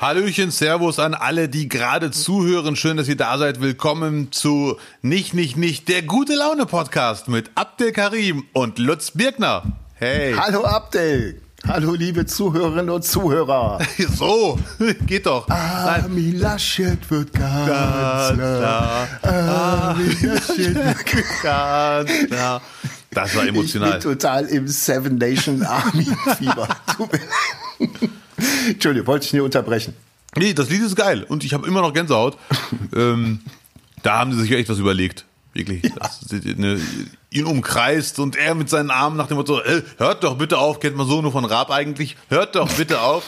Hallöchen, Servus an alle, die gerade zuhören. Schön, dass ihr da seid. Willkommen zu Nicht, der Gute-Laune-Podcast mit Abdel Karim und Lutz Birkner. Hey. Hallo Abdel. Hallo liebe Zuhörerinnen und Zuhörer. So, geht doch. Armin Laschet wird Kanzler. Armin Laschet wird Kanzler. Das war emotional. Ich bin total im Seven Nation Army Fieber. Entschuldigung, wollte ich nicht unterbrechen. Nee, das Lied ist geil und ich habe immer noch Gänsehaut. Da haben sie sich echt was überlegt. Wirklich. Ja. Ihn umkreist und er mit seinen Armen nach dem Motto, hört doch bitte auf, kennt man so nur von Raab eigentlich, hört doch bitte auf.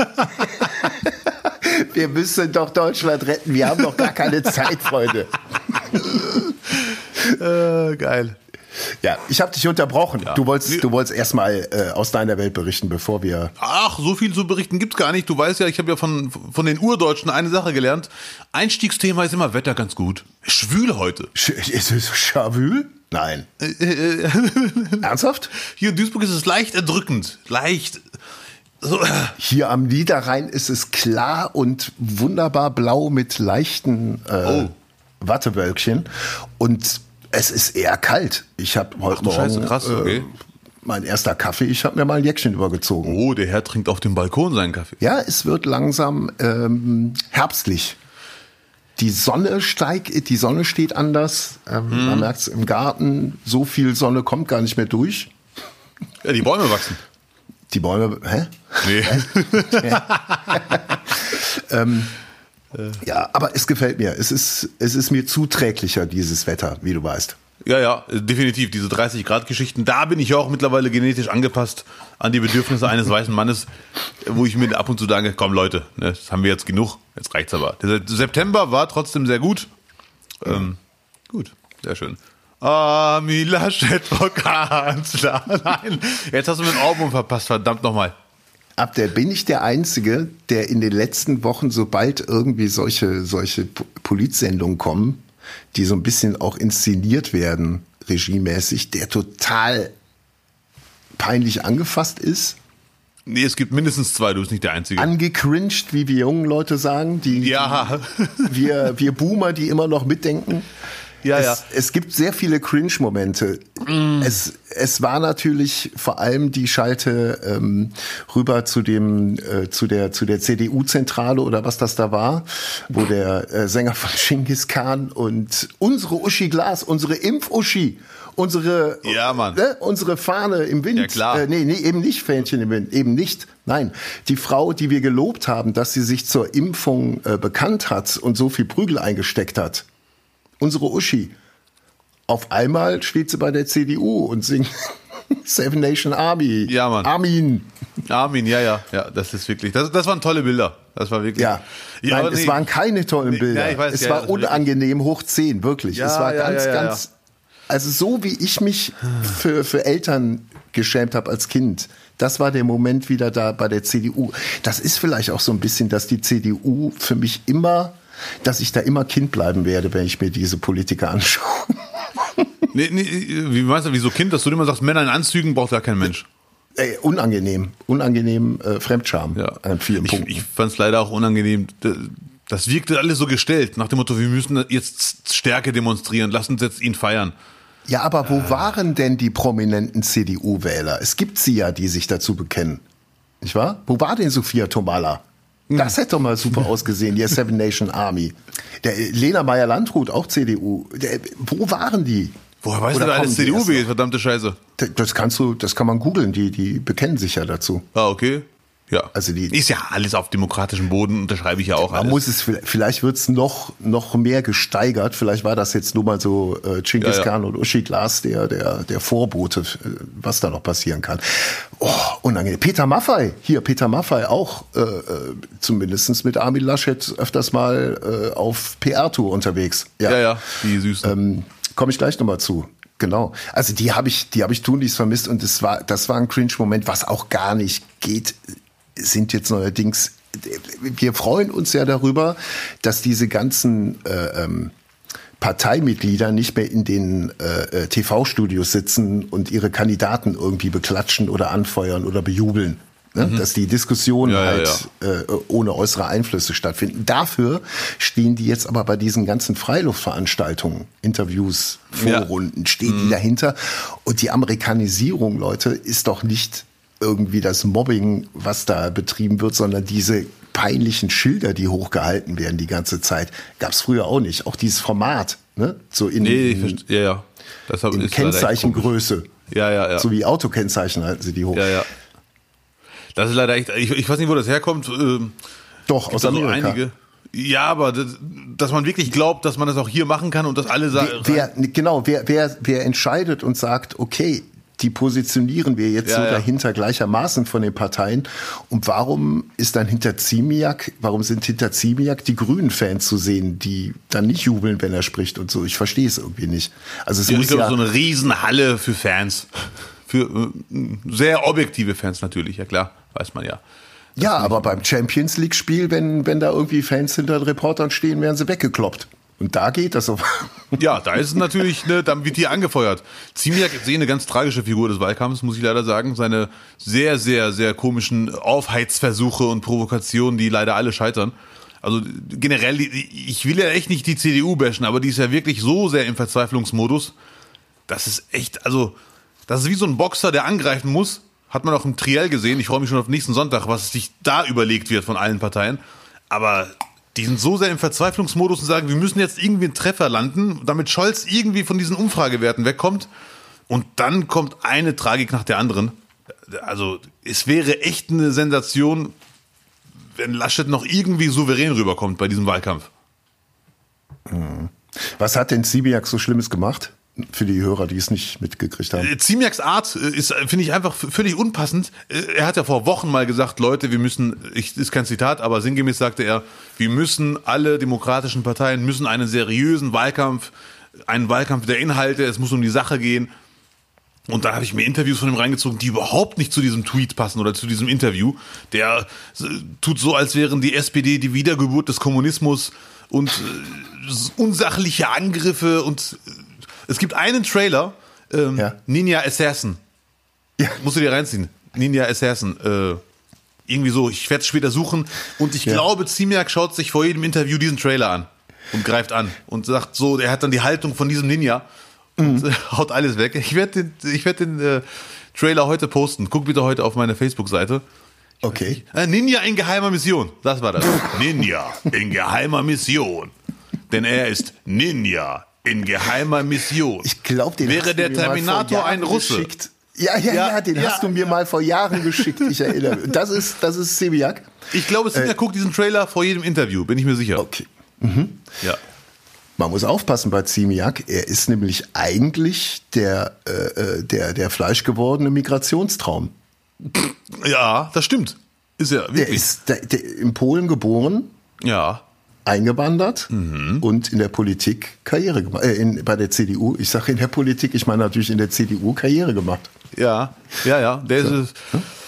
Wir müssen doch Deutschland retten, wir haben doch gar keine Zeit, Freunde. Geil. Ja, ich habe dich unterbrochen. Ja. Du wolltest erstmal aus deiner Welt berichten, bevor wir... Ach, so viel zu berichten gibt's gar nicht. Du weißt ja, ich habe ja von den Urdeutschen eine Sache gelernt. Einstiegsthema ist immer Wetter ganz gut. Schwül heute. Ist es schwül? Nein. Ernsthaft? Hier in Duisburg ist es leicht erdrückend. Leicht. So. Hier am Niederrhein ist es klar und wunderbar blau mit leichten Wattewölkchen. Und es ist eher kalt. Ich habe heute Morgen Scheiße, krass, okay. Mein erster Kaffee. Ich habe mir mal ein Jäckchen übergezogen. Oh, der Herr trinkt auf dem Balkon seinen Kaffee. Ja, es wird langsam herbstlich. Die Sonne steht anders. Man merkt es im Garten. So viel Sonne kommt gar nicht mehr durch. Ja, die Bäume wachsen. Die Bäume, hä? Nee. Ja, aber es gefällt mir. Es ist mir zuträglicher, dieses Wetter, wie du weißt. Ja, definitiv. Diese 30-Grad-Geschichten, da bin ich auch mittlerweile genetisch angepasst an die Bedürfnisse eines weißen Mannes, wo ich mir ab und zu denke, komm Leute, ne, das haben wir jetzt genug, jetzt reicht's aber. Der September war trotzdem sehr gut. Gut, sehr schön. Armin Laschet vor Kanzler. Nein, jetzt hast du mir ein Ohrwurm verpasst, verdammt nochmal. Abdel, bin ich der Einzige, der in den letzten Wochen, sobald irgendwie solche Politsendungen kommen, die so ein bisschen auch inszeniert werden, regiemäßig, der total peinlich angefasst ist? Nee, es gibt mindestens zwei, du bist nicht der Einzige. Angecringed, wie wir jungen Leute sagen, wir Boomer, die immer noch mitdenken. Ja. Es gibt sehr viele Cringe-Momente. Es war natürlich vor allem die Schalte rüber zu der CDU-Zentrale oder was das da war, wo der Sänger von Genghis Khan und unsere Uschi Glas, unsere Impf-Uschi, unsere Fahne im Wind. Ja, klar. Nee, eben nicht Fähnchen im Wind, eben nicht. Nein, die Frau, die wir gelobt haben, dass sie sich zur Impfung bekannt hat und so viel Prügel eingesteckt hat. Unsere Uschi. Auf einmal steht sie bei der CDU und singt Seven Nation Army. Ja, Mann. Armin, ja. Das ist wirklich, das waren tolle Bilder. Das war wirklich. Ja. Nein, es waren keine tollen Bilder. Ja, es war unangenehm hoch 10, wirklich. Ja, es war ganz, also so wie ich mich für Eltern geschämt habe als Kind. Das war der Moment wieder da bei der CDU. Das ist vielleicht auch so ein bisschen, dass die CDU für mich dass ich da immer Kind bleiben werde, wenn ich mir diese Politiker anschaue. Nee, wie meinst du, wieso Kind, dass du immer sagst, Männer in Anzügen braucht ja kein Mensch? Unangenehm Fremdscham an vielen Punkten. Ich fand es leider auch unangenehm. Das wirkte alles so gestellt, nach dem Motto, wir müssen jetzt Stärke demonstrieren, lass uns jetzt ihn feiern. Ja, aber wo waren denn die prominenten CDU-Wähler? Es gibt sie ja, die sich dazu bekennen. Nicht wahr? Wo war denn Sophia Tomalla? Das hätte doch mal super ausgesehen, die Seven Nation Army. Der Lena Meyer-Landrut, auch CDU. Wo waren die? Woher weißt du da alles CDU wählt, verdammte Scheiße? Das kann man googeln, die bekennen sich ja dazu. Ah, okay. Ja. Also ist ja alles auf demokratischem Boden, unterschreibe ich ja auch alles. Vielleicht wird es noch mehr gesteigert. Vielleicht war das jetzt nur mal so Genghis Khan und Uschi Glas, der Vorbote, was da noch passieren kann. Oh, unangenehm. Peter Maffay auch zumindest mit Armin Laschet öfters mal auf PR-Tour unterwegs. Ja, die Süßen. Komme ich gleich nochmal zu. Genau. Also die habe ich tunlichst vermisst und das war ein Cringe-Moment, was auch gar nicht geht. Sind jetzt neuerdings, wir freuen uns ja darüber, dass diese ganzen Parteimitglieder nicht mehr in den TV-Studios sitzen und ihre Kandidaten irgendwie beklatschen oder anfeuern oder bejubeln. Ne? Dass die Diskussionen ohne äußere Einflüsse stattfinden. Dafür stehen die jetzt aber bei diesen ganzen Freiluftveranstaltungen, Interviews, Vorrunden, stehen die dahinter. Und die Amerikanisierung, Leute, ist doch nicht irgendwie das Mobbing, was da betrieben wird, sondern diese peinlichen Schilder, die hochgehalten werden die ganze Zeit. Gab es früher auch nicht. Auch dieses Format, ne? So in Kennzeichengröße. Ja. So wie Autokennzeichen halten sie die hoch. Ja. Das ist leider echt, ich weiß nicht, wo das herkommt. Doch, aus Amerika. Einige. Ja, aber dass man wirklich glaubt, dass man das auch hier machen kann und dass alle sagen. Wer entscheidet und sagt, okay, die positionieren wir jetzt dahinter gleichermaßen von den Parteien. Und warum sind hinter Ziemiak die Grünen-Fans zu sehen, die dann nicht jubeln, wenn er spricht und so? Ich verstehe es irgendwie nicht. Also es muss ich glaube, so eine Riesenhalle für Fans. Für sehr objektive Fans natürlich, ja klar, weiß man ja. Ja, aber beim Champions League-Spiel, wenn da irgendwie Fans hinter den Reportern stehen, werden sie weggekloppt. Und da geht das so. Ja, da ist es natürlich, dann wird hier angefeuert. Ziemiak ist eine ganz tragische Figur des Wahlkampfs, muss ich leider sagen. Seine sehr, sehr, sehr komischen Aufheizversuche und Provokationen, die leider alle scheitern. Also generell, ich will ja echt nicht die CDU bashen, aber die ist ja wirklich so sehr im Verzweiflungsmodus. Das ist echt, also das ist wie so ein Boxer, der angreifen muss. Hat man auch im Triell gesehen. Ich freue mich schon auf nächsten Sonntag, was sich da überlegt wird von allen Parteien. Aber die sind so sehr im Verzweiflungsmodus und sagen, wir müssen jetzt irgendwie einen Treffer landen, damit Scholz irgendwie von diesen Umfragewerten wegkommt. Und dann kommt eine Tragik nach der anderen. Also es wäre echt eine Sensation, wenn Laschet noch irgendwie souverän rüberkommt bei diesem Wahlkampf. Was hat denn Ziemiak so Schlimmes gemacht? Für die Hörer, die es nicht mitgekriegt haben. Ziemiaks Art ist, finde ich, einfach völlig unpassend. Er hat ja vor Wochen mal gesagt, Leute, wir müssen, ist kein Zitat, aber sinngemäß sagte er, wir müssen, alle demokratischen Parteien müssen einen seriösen Wahlkampf, einen Wahlkampf der Inhalte, es muss um die Sache gehen. Und da habe ich mir Interviews von ihm reingezogen, die überhaupt nicht zu diesem Tweet passen oder zu diesem Interview. Der tut so, als wären die SPD die Wiedergeburt des Kommunismus und unsachliche Angriffe und es gibt einen Trailer, Ninja Assassin. Ja. Musst du dir reinziehen. Ninja Assassin. Irgendwie so, ich werde es später suchen. Und ich glaube, Ziemiak schaut sich vor jedem Interview diesen Trailer an und greift an und sagt so, er hat dann die Haltung von diesem Ninja und haut alles weg. Ich werde den Trailer heute posten. Guck bitte heute auf meine Facebook-Seite. Okay. Ninja in geheimer Mission. Das war das. Ninja in geheimer Mission. Denn er ist Ninja in geheimer Mission. Ich glaube, den wäre der Terminator ein Russe. Geschickt. Ja, den hast du mir mal vor Jahren geschickt. Ich erinnere mich. Das ist Ziemiak. Ich glaube, Ziemiak guckt diesen Trailer vor jedem Interview, bin ich mir sicher. Okay. Ja. Man muss aufpassen bei Ziemiak. Er ist nämlich eigentlich der fleischgewordene Migrationstraum. Ja, das stimmt. Ist er wirklich. Der ist in Polen geboren. Ja. Eingewandert und in der Politik Karriere gemacht. Bei der CDU, ich sage in der Politik, ich meine natürlich in der CDU Karriere gemacht. Ja. Der ist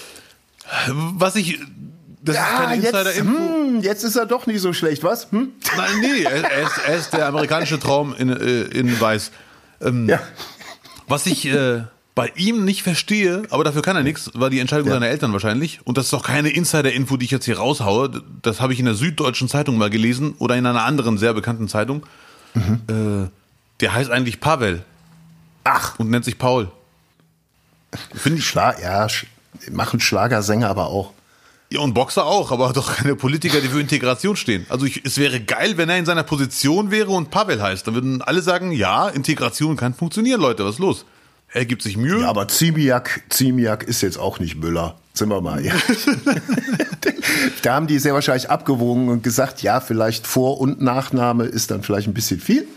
was ich. Das ist keine Insider-Info. Jetzt ist er doch nicht so schlecht, was? Nein, nee, er ist der amerikanische Traum in Weiß. Was ich bei ihm nicht verstehe, aber dafür kann er nichts, war die Entscheidung seiner Eltern wahrscheinlich. Und das ist doch keine Insider-Info, die ich jetzt hier raushaue. Das habe ich in der Süddeutschen Zeitung mal gelesen oder in einer anderen sehr bekannten Zeitung. Der heißt eigentlich Pavel. Ach. Und nennt sich Paul. Finde ich machen Schlagersänger aber auch. Ja, und Boxer auch, aber doch keine Politiker, die für Integration stehen. Also es wäre geil, wenn er in seiner Position wäre und Pavel heißt. Dann würden alle sagen, ja, Integration kann funktionieren, Leute, was ist los? Er gibt sich Mühe. Ja, aber Ziemiak ist jetzt auch nicht Müller. Sind wir mal. Ja. Da haben die sehr wahrscheinlich abgewogen und gesagt, ja, vielleicht Vor- und Nachname ist dann vielleicht ein bisschen viel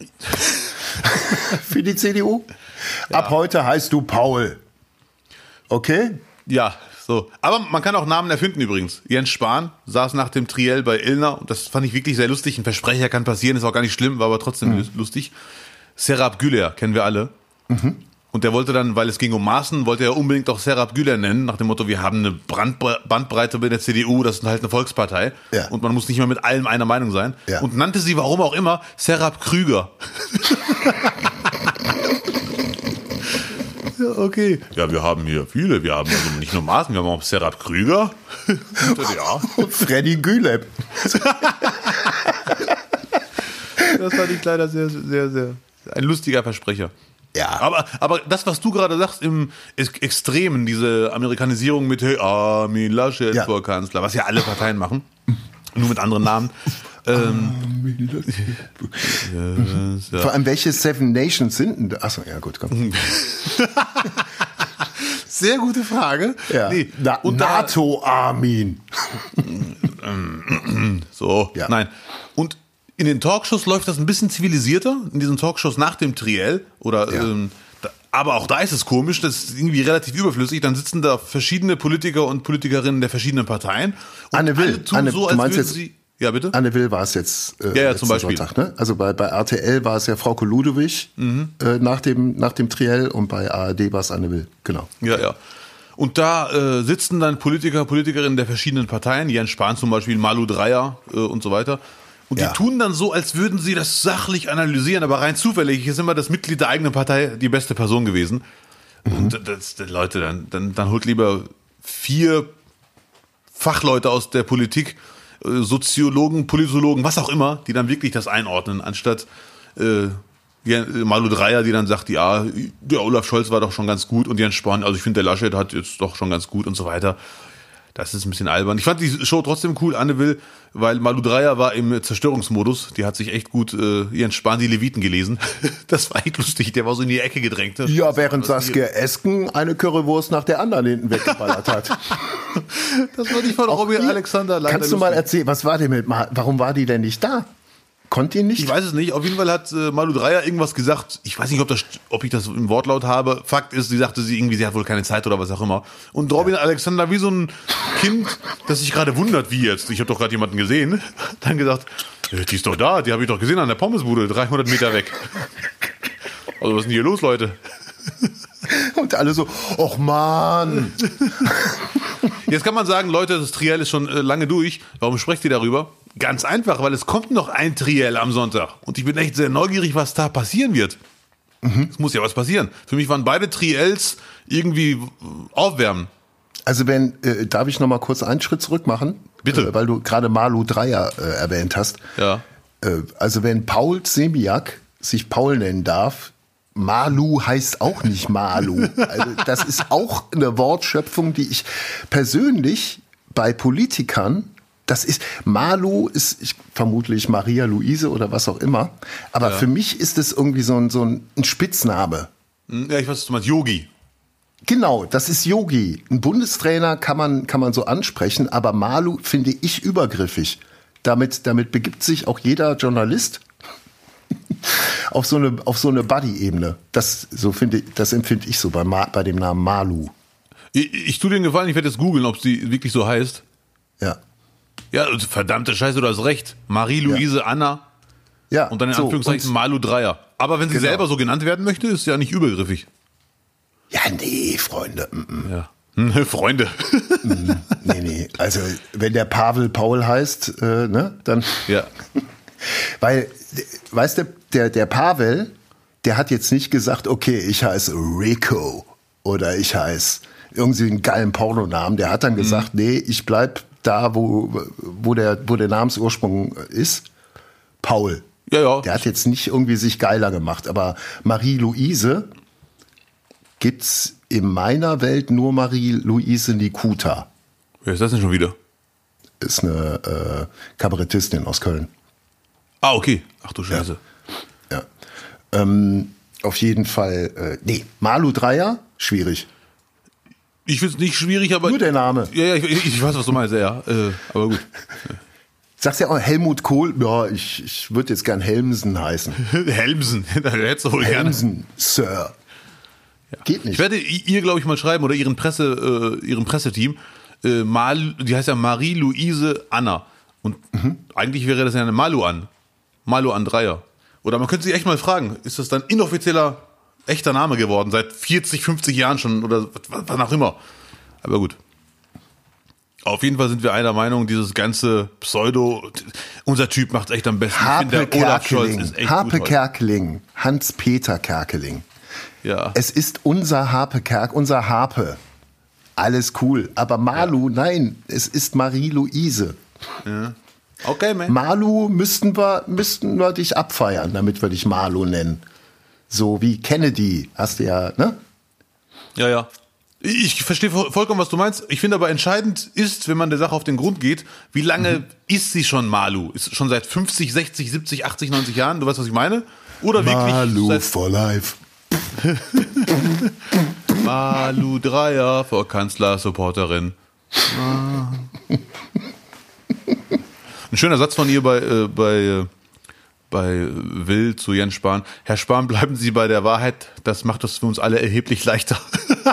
für die CDU. Ja. Ab heute heißt du Paul. Okay? Ja, so. Aber man kann auch Namen erfinden übrigens. Jens Spahn saß nach dem Triell bei Illner und das fand ich wirklich sehr lustig. Ein Versprecher kann passieren, ist auch gar nicht schlimm, war aber trotzdem lustig. Serap Güler kennen wir alle. Und der wollte dann, weil es ging um Maßen, wollte er unbedingt auch Serap Güler nennen, nach dem Motto, wir haben eine Bandbreite bei der CDU, das ist halt eine Volkspartei. Ja. Und man muss nicht mehr mit allem einer Meinung sein. Ja. Und nannte sie, warum auch immer, Serap Krüger. Okay. Ja, wir haben hier viele. Wir haben also nicht nur Maaßen, wir haben auch Serhat Krüger. Ja. Und Freddy Güleb. Das fand ich leider sehr, sehr, sehr ein lustiger Versprecher. Ja. Aber das, was du gerade sagst, im Extremen, diese Amerikanisierung mit hey, Armin Laschet vor Kanzler, was ja alle Parteien machen, nur mit anderen Namen. Vor allem, welche Seven Nations sind denn da? Achso, ja gut, komm. Sehr gute Frage. Ja. Nee. Und NATO, Armin. So, ja. Nein. Und in den Talkshows läuft das ein bisschen zivilisierter, in diesen Talkshows nach dem Triell oder aber auch da ist es komisch, das ist irgendwie relativ überflüssig, dann sitzen da verschiedene Politiker und Politikerinnen der verschiedenen Parteien und Anne Will, alle tun so, als würden sie... Ja, bitte? Anne Will war es jetzt zum Beispiel. Sonntag, ne? Also bei RTL war es ja Frauke Ludewig nach dem Triell und bei ARD war es Anne Will, genau. Ja. Und da sitzen dann Politiker, Politikerinnen der verschiedenen Parteien, Jens Spahn zum Beispiel, Malu Dreyer und so weiter. Und die tun dann so, als würden sie das sachlich analysieren, aber rein zufällig ist immer das Mitglied der eigenen Partei die beste Person gewesen. Und Leute, dann holt lieber 4 Fachleute aus der Politik, Soziologen, Politologen, was auch immer, die dann wirklich das einordnen, anstatt Malu Dreyer, die dann sagt, ja, der Olaf Scholz war doch schon ganz gut und Jens Spahn, also ich finde, der Laschet hat jetzt doch schon ganz gut und so weiter. Das ist ein bisschen albern. Ich fand die Show trotzdem cool, Anne Will, weil Malu Dreyer war im Zerstörungsmodus. Die hat sich echt gut Jens Spahn die Leviten gelesen. Das war echt lustig. Der war so in die Ecke gedrängt. Ja, während Saskia Esken eine Currywurst nach der anderen hinten weggeballert hat. Das war nicht von Robin Alexander leider. Kannst du mal erzählen, was war denn warum war die denn nicht da? Konnte ihn nicht? Ich weiß es nicht. Auf jeden Fall hat Malu Dreyer irgendwas gesagt. Ich weiß nicht, ob ich das im Wortlaut habe. Fakt ist, sie hat wohl keine Zeit oder was auch immer. Und Robin Alexander, wie so ein Kind, das sich gerade wundert, wie jetzt. Ich habe doch gerade jemanden gesehen. Dann gesagt, die ist doch da, die habe ich doch gesehen an der Pommesbude, 300 Meter weg. Also was ist denn hier los, Leute? Und alle so, och Mann. Jetzt kann man sagen, Leute, das Triell ist schon lange durch. Warum sprecht ihr darüber? Ganz einfach, weil es kommt noch ein Triell am Sonntag. Und ich bin echt sehr neugierig, was da passieren wird. Es muss ja was passieren. Für mich waren beide Triels irgendwie aufwärmen. Also darf ich noch mal kurz einen Schritt zurück machen? Bitte. Weil du gerade Malu Dreyer erwähnt hast. Ja. Also wenn Paul Semiak sich Paul nennen darf, Malu heißt auch nicht Malu. Also das ist auch eine Wortschöpfung, die ich persönlich bei Politikern, Malu ist vermutlich Maria Luise oder was auch immer, aber für mich ist es irgendwie so ein Spitzname. Ja, ich weiß, was du meinst, Yogi. Genau, das ist Yogi. Ein Bundestrainer kann man so ansprechen, aber Malu finde ich übergriffig. Damit begibt sich auch jeder Journalist auf so eine Buddy-Ebene. Das empfinde ich so bei dem Namen Malu. Ich tue dir den Gefallen, ich werde jetzt googeln, ob sie wirklich so heißt. Ja. Ja, verdammte Scheiße, du hast recht. Marie-Louise Anna. Ja. Und dann in Anführungszeichen Malu Dreyer. Aber wenn sie selber so genannt werden möchte, ist ja nicht übergriffig. Ja, nee, Freunde. Ja. Freunde. Nee. Also, wenn der Paul heißt, dann. Ja. Weil, weißt du, der Pavel, der hat jetzt nicht gesagt, okay, ich heiße Rico oder ich heiße irgendwie einen geilen Pornonamen. Der hat dann gesagt, nee, ich bleib da, wo der Namensursprung ist. Paul. Ja. Der hat jetzt nicht irgendwie sich geiler gemacht. Aber Marie-Louise gibt's in meiner Welt nur Marie-Louise Nikuta. Wer ist das denn schon wieder? Ist eine Kabarettistin aus Köln. Ah, okay. Ach du Scheiße. Ja. Auf jeden Fall, Malu Dreyer, schwierig. Ich finde es nicht schwierig, aber... Nur der Name. Ja, ich weiß, was du meinst, ja. Aber gut. Sagst ja auch Helmut Kohl, ja, ich würde jetzt gern Helmsen heißen. Helmsen, da hättest du wohl gerne. Helmsen, Sir. Ja. Geht nicht. Ich werde ihr, glaube ich, mal schreiben, oder ihrem Presseteam, die heißt ja Marie-Louise Anna. Und eigentlich wäre das ja eine Malu an Dreyer. Oder man könnte sich echt mal fragen, ist das dann inoffizieller, echter Name geworden, seit 40, 50 Jahren schon oder was auch immer. Aber gut. Auf jeden Fall sind wir einer Meinung, dieses ganze unser Typ macht es echt am besten. Harpe ich finde, der Olaf Scholz ist echt Harpe gut Kerkeling, Hans-Peter Kerkeling. Ja. Es ist unser Harpe Kerk, unser Harpe. Alles cool. Aber Malu, nein, es ist Marie-Louise. Ja. Okay, man. Malu müssten wir dich abfeiern, damit wir dich Malu nennen. So wie Kennedy, hast du ja, ne? Ja. Ich verstehe vollkommen, was du meinst. Ich finde aber entscheidend ist, wenn man der Sache auf den Grund geht, wie lange ist sie schon Malu? Ist schon seit 50, 60, 70, 80, 90 Jahren? Du weißt, was ich meine? Oder wirklich Malu for life. Malu Dreier vor Kanzler-Supporterin. Ein schöner Satz von ihr bei Will zu Jens Spahn. Herr Spahn, bleiben Sie bei der Wahrheit. Das macht es für uns alle erheblich leichter.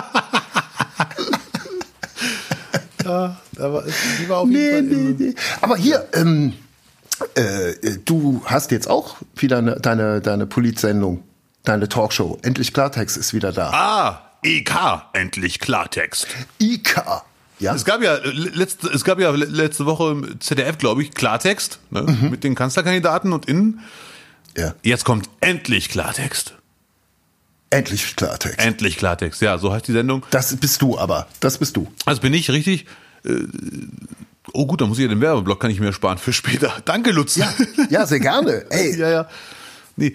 Ja, die war auf jeden Fall. Nee. Aber hier, du hast jetzt auch wieder deine Polit-Sendung, deine Talkshow. Endlich Klartext ist wieder da. EK, endlich Klartext. IK. Ja? Es gab ja letzte Woche im ZDF, glaube ich, Klartext, ne, mit den Kanzlerkandidaten und innen. Ja. Jetzt kommt endlich Klartext. Endlich Klartext. Endlich Klartext, ja, so heißt die Sendung. Das bist du. Also bin ich, richtig. Oh gut, dann muss ich ja den Werbeblock, kann ich mir sparen für später. Danke, Lutz. Ja, sehr gerne. Ey. Ja. Nee,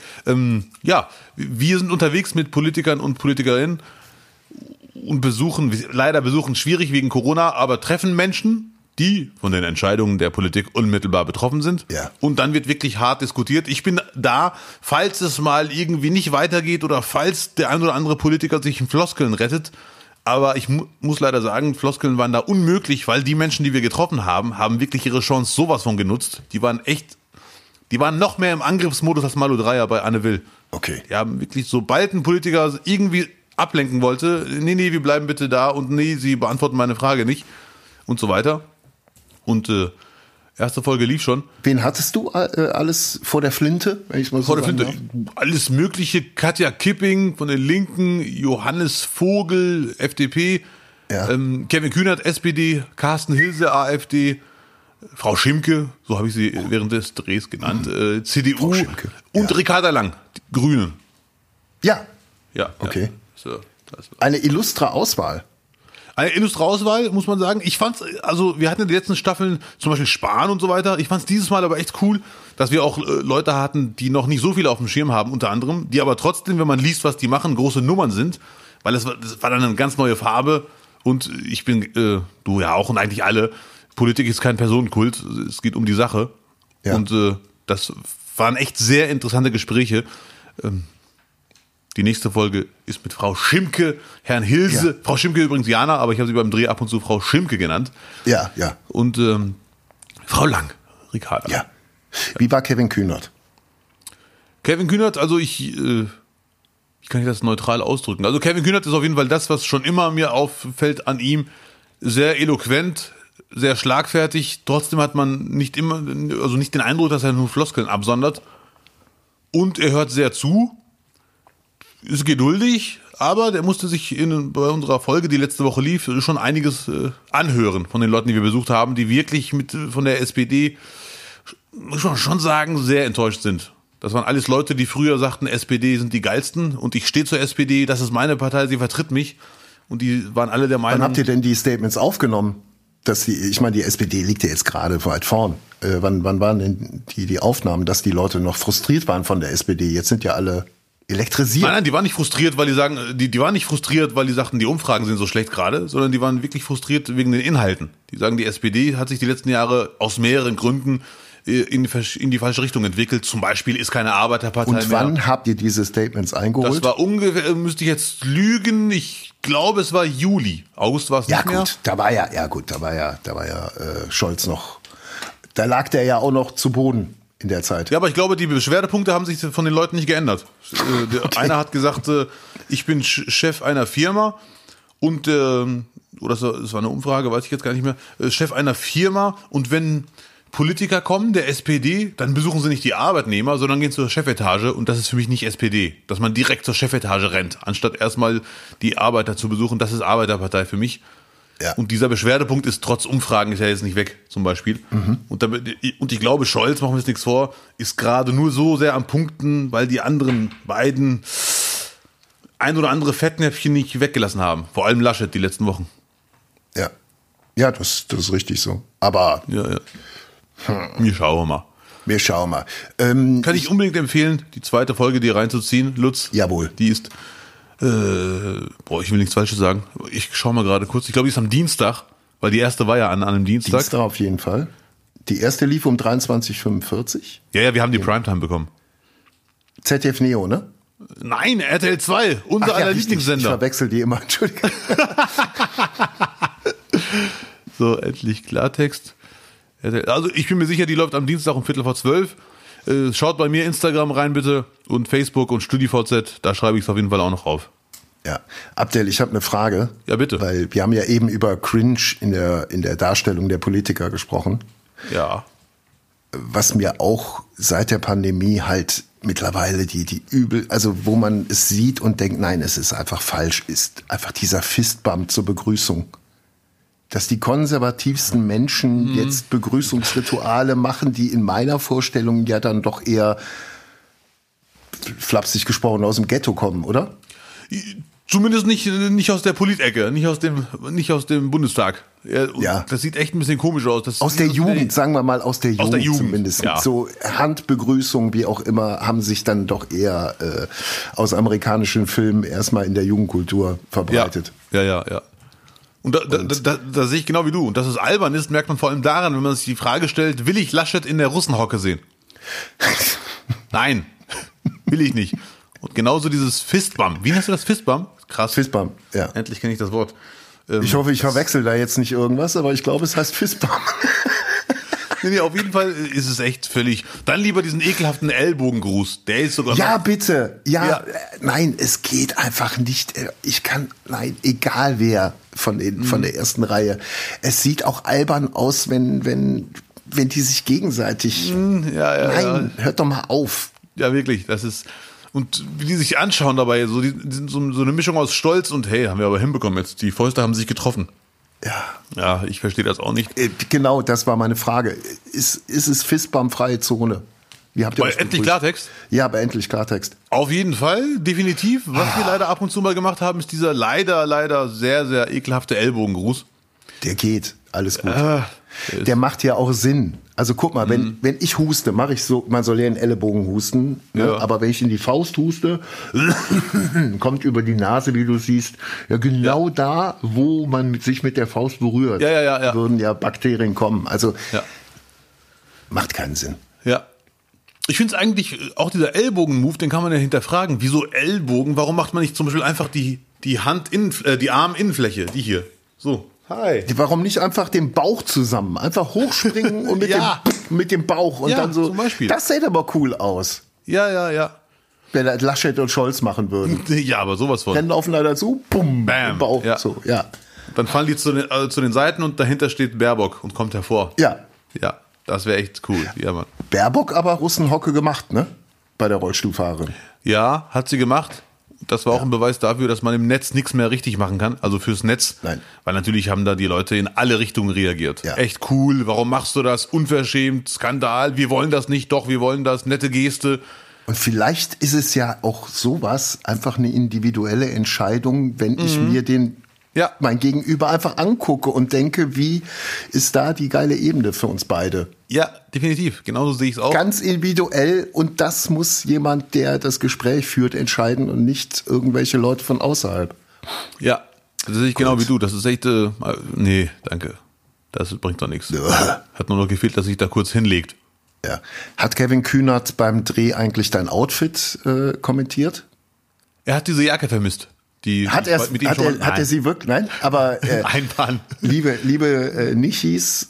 wir sind unterwegs mit Politikern und Politikerinnen und besuchen schwierig wegen Corona, aber treffen Menschen, die von den Entscheidungen der Politik unmittelbar betroffen sind. Ja. Und dann wird wirklich hart diskutiert. Ich bin da, falls es mal irgendwie nicht weitergeht oder falls der ein oder andere Politiker sich in Floskeln rettet. Aber ich muss leider sagen, Floskeln waren da unmöglich, weil die Menschen, die wir getroffen haben, haben wirklich ihre Chance sowas von genutzt. Die waren noch mehr im Angriffsmodus als Malu Dreyer bei Anne Will. Okay. Die haben wirklich, sobald ein Politiker irgendwie ablenken wollte, nee, wir bleiben bitte da und nee, sie beantworten meine Frage nicht und so weiter. Und erste Folge lief schon. Wen hattest du alles vor der Flinte, wenn ich mal so Vor der sagen Flinte, darf? alles mögliche, Katja Kipping von den Linken, Johannes Vogel, FDP, Ja. Kevin Kühnert, SPD, Carsten Hilse, AfD, Frau Schimke, so habe ich sie während des Drehs genannt, CDU Frau Schimke, und ja. Ricarda Lang, die Grünen. Ja, Ja. okay. So, das war Eine illustre Auswahl. eine illustre Auswahl, muss man sagen. Ich fand's, also wir hatten in den letzten Staffeln zum Beispiel Spahn und so weiter. Ich fand's dieses Mal aber echt cool, dass wir auch Leute hatten, die noch nicht so viel auf dem Schirm haben, unter anderem, die aber trotzdem, wenn man liest, was die machen, große Nummern sind, weil das war dann eine ganz neue Farbe und ich bin, du ja auch und eigentlich alle, Politik ist kein Personenkult, es geht um die Sache. Ja. Und das waren echt sehr interessante Gespräche. Die nächste Folge ist mit Frau Schimke, Herrn Hilse. Ja. Frau Schimke übrigens Jana, aber ich habe sie beim Dreh ab und zu Frau Schimke genannt. Ja. Und Frau Lang, Ricarda. Ja. Wie war Kevin Kühnert? Kevin Kühnert, also ich kann das neutral ausdrücken. Also Kevin Kühnert ist auf jeden Fall das, was schon immer mir auffällt an ihm. Sehr eloquent, sehr schlagfertig. Trotzdem hat man nicht den Eindruck, dass er nur Floskeln absondert. Und er hört sehr zu. Ist geduldig, aber der musste sich bei unserer Folge, die letzte Woche lief, schon einiges anhören von den Leuten, die wir besucht haben, die wirklich von der SPD, muss man schon sagen, sehr enttäuscht sind. Das waren alles Leute, die früher sagten, SPD sind die geilsten und ich stehe zur SPD, das ist meine Partei, sie vertritt mich. Und die waren alle der Meinung. Wann habt ihr denn die Statements aufgenommen? Ich meine, die SPD liegt ja jetzt gerade weit vorn. Wann waren denn die Aufnahmen, dass die Leute noch frustriert waren von der SPD? Jetzt sind ja alle elektrisiert. Nein, die waren nicht frustriert, weil die sagen, die waren nicht frustriert, weil die sagten, die Umfragen sind so schlecht gerade, sondern die waren wirklich frustriert wegen den Inhalten. Die sagen, die SPD hat sich die letzten Jahre aus mehreren Gründen in die falsche Richtung entwickelt. Zum Beispiel ist keine Arbeiterpartei mehr. Und wann habt ihr diese Statements eingeholt? Das war ungefähr, müsste ich jetzt lügen, ich glaube, es war Juli. August war es nicht mehr. Da war ja Scholz noch, da lag der ja auch noch zu Boden in der Zeit. Ja, aber ich glaube, die Beschwerdepunkte haben sich von den Leuten nicht geändert. Okay. Einer hat gesagt, ich bin Chef einer Firma und, oder das war eine Umfrage, weiß ich jetzt gar nicht mehr, Chef einer Firma und wenn Politiker kommen, der SPD, dann besuchen sie nicht die Arbeitnehmer, sondern gehen zur Chefetage und das ist für mich nicht SPD. Dass man direkt zur Chefetage rennt, anstatt erstmal die Arbeiter zu besuchen, das ist Arbeiterpartei für mich. Ja. Und dieser Beschwerdepunkt ist trotz Umfragen ist ja jetzt nicht weg, zum Beispiel. Mhm. Und ich glaube, Scholz, machen wir uns nichts vor, ist gerade nur so sehr am Punkten, weil die anderen beiden ein oder andere Fettnäpfchen nicht weggelassen haben. Vor allem Laschet die letzten Wochen. Ja. Ja, das ist richtig so. Aber Ja. Wir schauen mal. wir schauen mal. Kann ich unbedingt empfehlen, die zweite Folge dir reinzuziehen, Lutz. Jawohl. Die ist, ich will nichts Falsches sagen. Ich schaue mal gerade kurz. Ich glaube, die ist am Dienstag, weil die erste war ja an einem Dienstag. Dienstag auf jeden Fall. Die erste lief um 23:45. Ja, wir haben die Primetime bekommen. ZDF Neo, ne? Nein, RTL 2, unser aller richtig. Ich Lieblingssender. verwechsel die immer, Entschuldigung. So, endlich Klartext. Also ich bin mir sicher, die läuft am Dienstag um 11:45. Schaut bei mir Instagram rein bitte und Facebook und StudiVZ, da schreibe ich es auf jeden Fall auch noch auf. Ja, Abdel, ich habe eine Frage. Ja, bitte. Weil wir haben ja eben über Cringe in der Darstellung der Politiker gesprochen. Ja. Was mir auch seit der Pandemie halt mittlerweile die übel, also wo man es sieht und denkt, nein, es ist einfach falsch, ist einfach dieser Fistbump zur Begrüßung. Dass die konservativsten Menschen jetzt Begrüßungsrituale machen, die in meiner Vorstellung ja dann doch eher flapsig gesprochen aus dem Ghetto kommen, oder? Zumindest nicht aus der Politecke, nicht aus dem Bundestag. Ja. Das sieht echt ein bisschen komisch aus. Aus der Jugend, sagen wir mal, aus der Jugend zumindest. Ja. So Handbegrüßungen, wie auch immer, haben sich dann doch eher aus amerikanischen Filmen erstmal in der Jugendkultur verbreitet. Ja. Und da sehe ich genau wie du. Und dass es albern ist, merkt man vor allem daran, wenn man sich die Frage stellt, will ich Laschet in der Russenhocke sehen? Nein, will ich nicht. Und genauso dieses Fistbump. Wie heißt du das? Fistbump? Krass. Fistbump, ja. Endlich kenne ich das Wort. Ich hoffe, ich verwechsel da jetzt nicht irgendwas, aber ich glaube, es heißt Fistbump. Nee, auf jeden Fall ist es echt völlig. Dann lieber diesen ekelhaften Ellbogengruß. Der ist sogar. Ja, bitte. Ja. Ja. Nein, es geht einfach nicht. Nein, egal wer von der ersten Reihe. Es sieht auch albern aus, wenn die sich gegenseitig. Nein, hört doch mal auf. Ja, wirklich. Das ist. Und wie die sich anschauen dabei, die sind so eine Mischung aus Stolz und hey, haben wir aber hinbekommen jetzt. Die Fäuste haben sich getroffen. Ja. Ja, ich verstehe das auch nicht. Genau, das war meine Frage. Ist es Fistbump-freie Zone? Wie habt ihr euch Endlich begrüßt? Klartext? Ja, aber endlich Klartext. Auf jeden Fall, definitiv. Was wir leider ab und zu mal gemacht haben, ist dieser leider sehr, sehr ekelhafte Ellbogengruß. Der geht, alles gut. Der macht ja auch Sinn. Also guck mal, wenn ich huste, mache ich so, man soll ja in Ellenbogen husten, ne? Ja. Aber wenn ich in die Faust huste, kommt über die Nase, wie du siehst, ja genau da, wo man sich mit der Faust berührt, Ja. würden ja Bakterien kommen. Also Ja. macht keinen Sinn. Ja. Ich finde es eigentlich, auch dieser Ellbogen-Move, den kann man ja hinterfragen. Wieso Ellbogen? Warum macht man nicht zum Beispiel einfach die Arminnenfläche, die hier? So. Hi. Warum nicht einfach den Bauch zusammen? Einfach hochspringen und mit dem Bauch und Ja, dann so. zum Beispiel. Das sähe aber cool aus. Ja. Wenn das Laschet und Scholz machen würden. Ja, aber sowas von. Rennen aufeinander zu, bumm, Bam. im Bauch. Ja. So, ja. Dann fallen die zu den Seiten und dahinter steht Baerbock und kommt hervor. Ja. Ja, das wäre echt cool. Ja, Mann. Baerbock aber Russenhocke gemacht, ne? Bei der Rollstuhlfahrerin. Ja, hat sie gemacht. Das war auch ein Beweis dafür, dass man im Netz nichts mehr richtig machen kann. Also fürs Netz. Nein. Weil natürlich haben da die Leute in alle Richtungen reagiert. Ja. Echt cool. Warum machst du das? Unverschämt. Skandal. Wir wollen das nicht. Doch, wir wollen das. Nette Geste. Und vielleicht ist es ja auch sowas, einfach eine individuelle Entscheidung, wenn ich mir mein Gegenüber einfach angucke und denke, wie ist da die geile Ebene für uns beide? Ja, definitiv. Genauso sehe ich es auch. Ganz individuell, und das muss jemand, der das Gespräch führt, entscheiden und nicht irgendwelche Leute von außerhalb. Ja, das sehe ich genau wie du. Das ist echt, nee, danke. Das bringt doch nichts. Ja. Hat nur noch gefehlt, dass sich da kurz hinlegt. Ja. Hat Kevin Kühnert beim Dreh eigentlich dein Outfit kommentiert? Er hat diese Jacke vermisst. Hat er sie wirklich? Nein, aber Einbahn. liebe Nichis,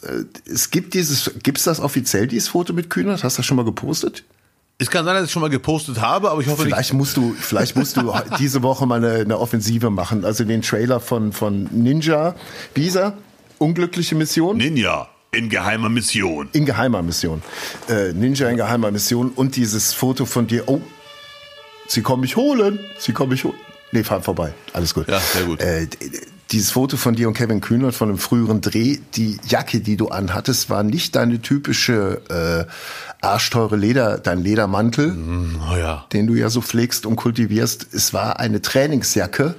gibt's das offiziell, dieses Foto mit Kühnert? Hast du das schon mal gepostet? Es kann sein, dass ich schon mal gepostet habe, aber ich hoffe vielleicht musst du diese Woche mal eine Offensive machen. Also den Trailer von Ninja, dieser unglückliche Mission. Ninja in geheimer Mission. In geheimer Mission. Ninja in geheimer Mission und dieses Foto von dir. Oh, sie kommen mich holen. Nee, fahren vorbei. Alles gut. Ja, sehr gut. dieses Foto von dir und Kevin Kühnert von einem früheren Dreh, die Jacke, die du anhattest, war nicht deine typische arschteure dein Ledermantel, Oh ja. den du ja so pflegst und kultivierst. Es war eine Trainingsjacke,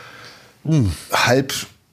halb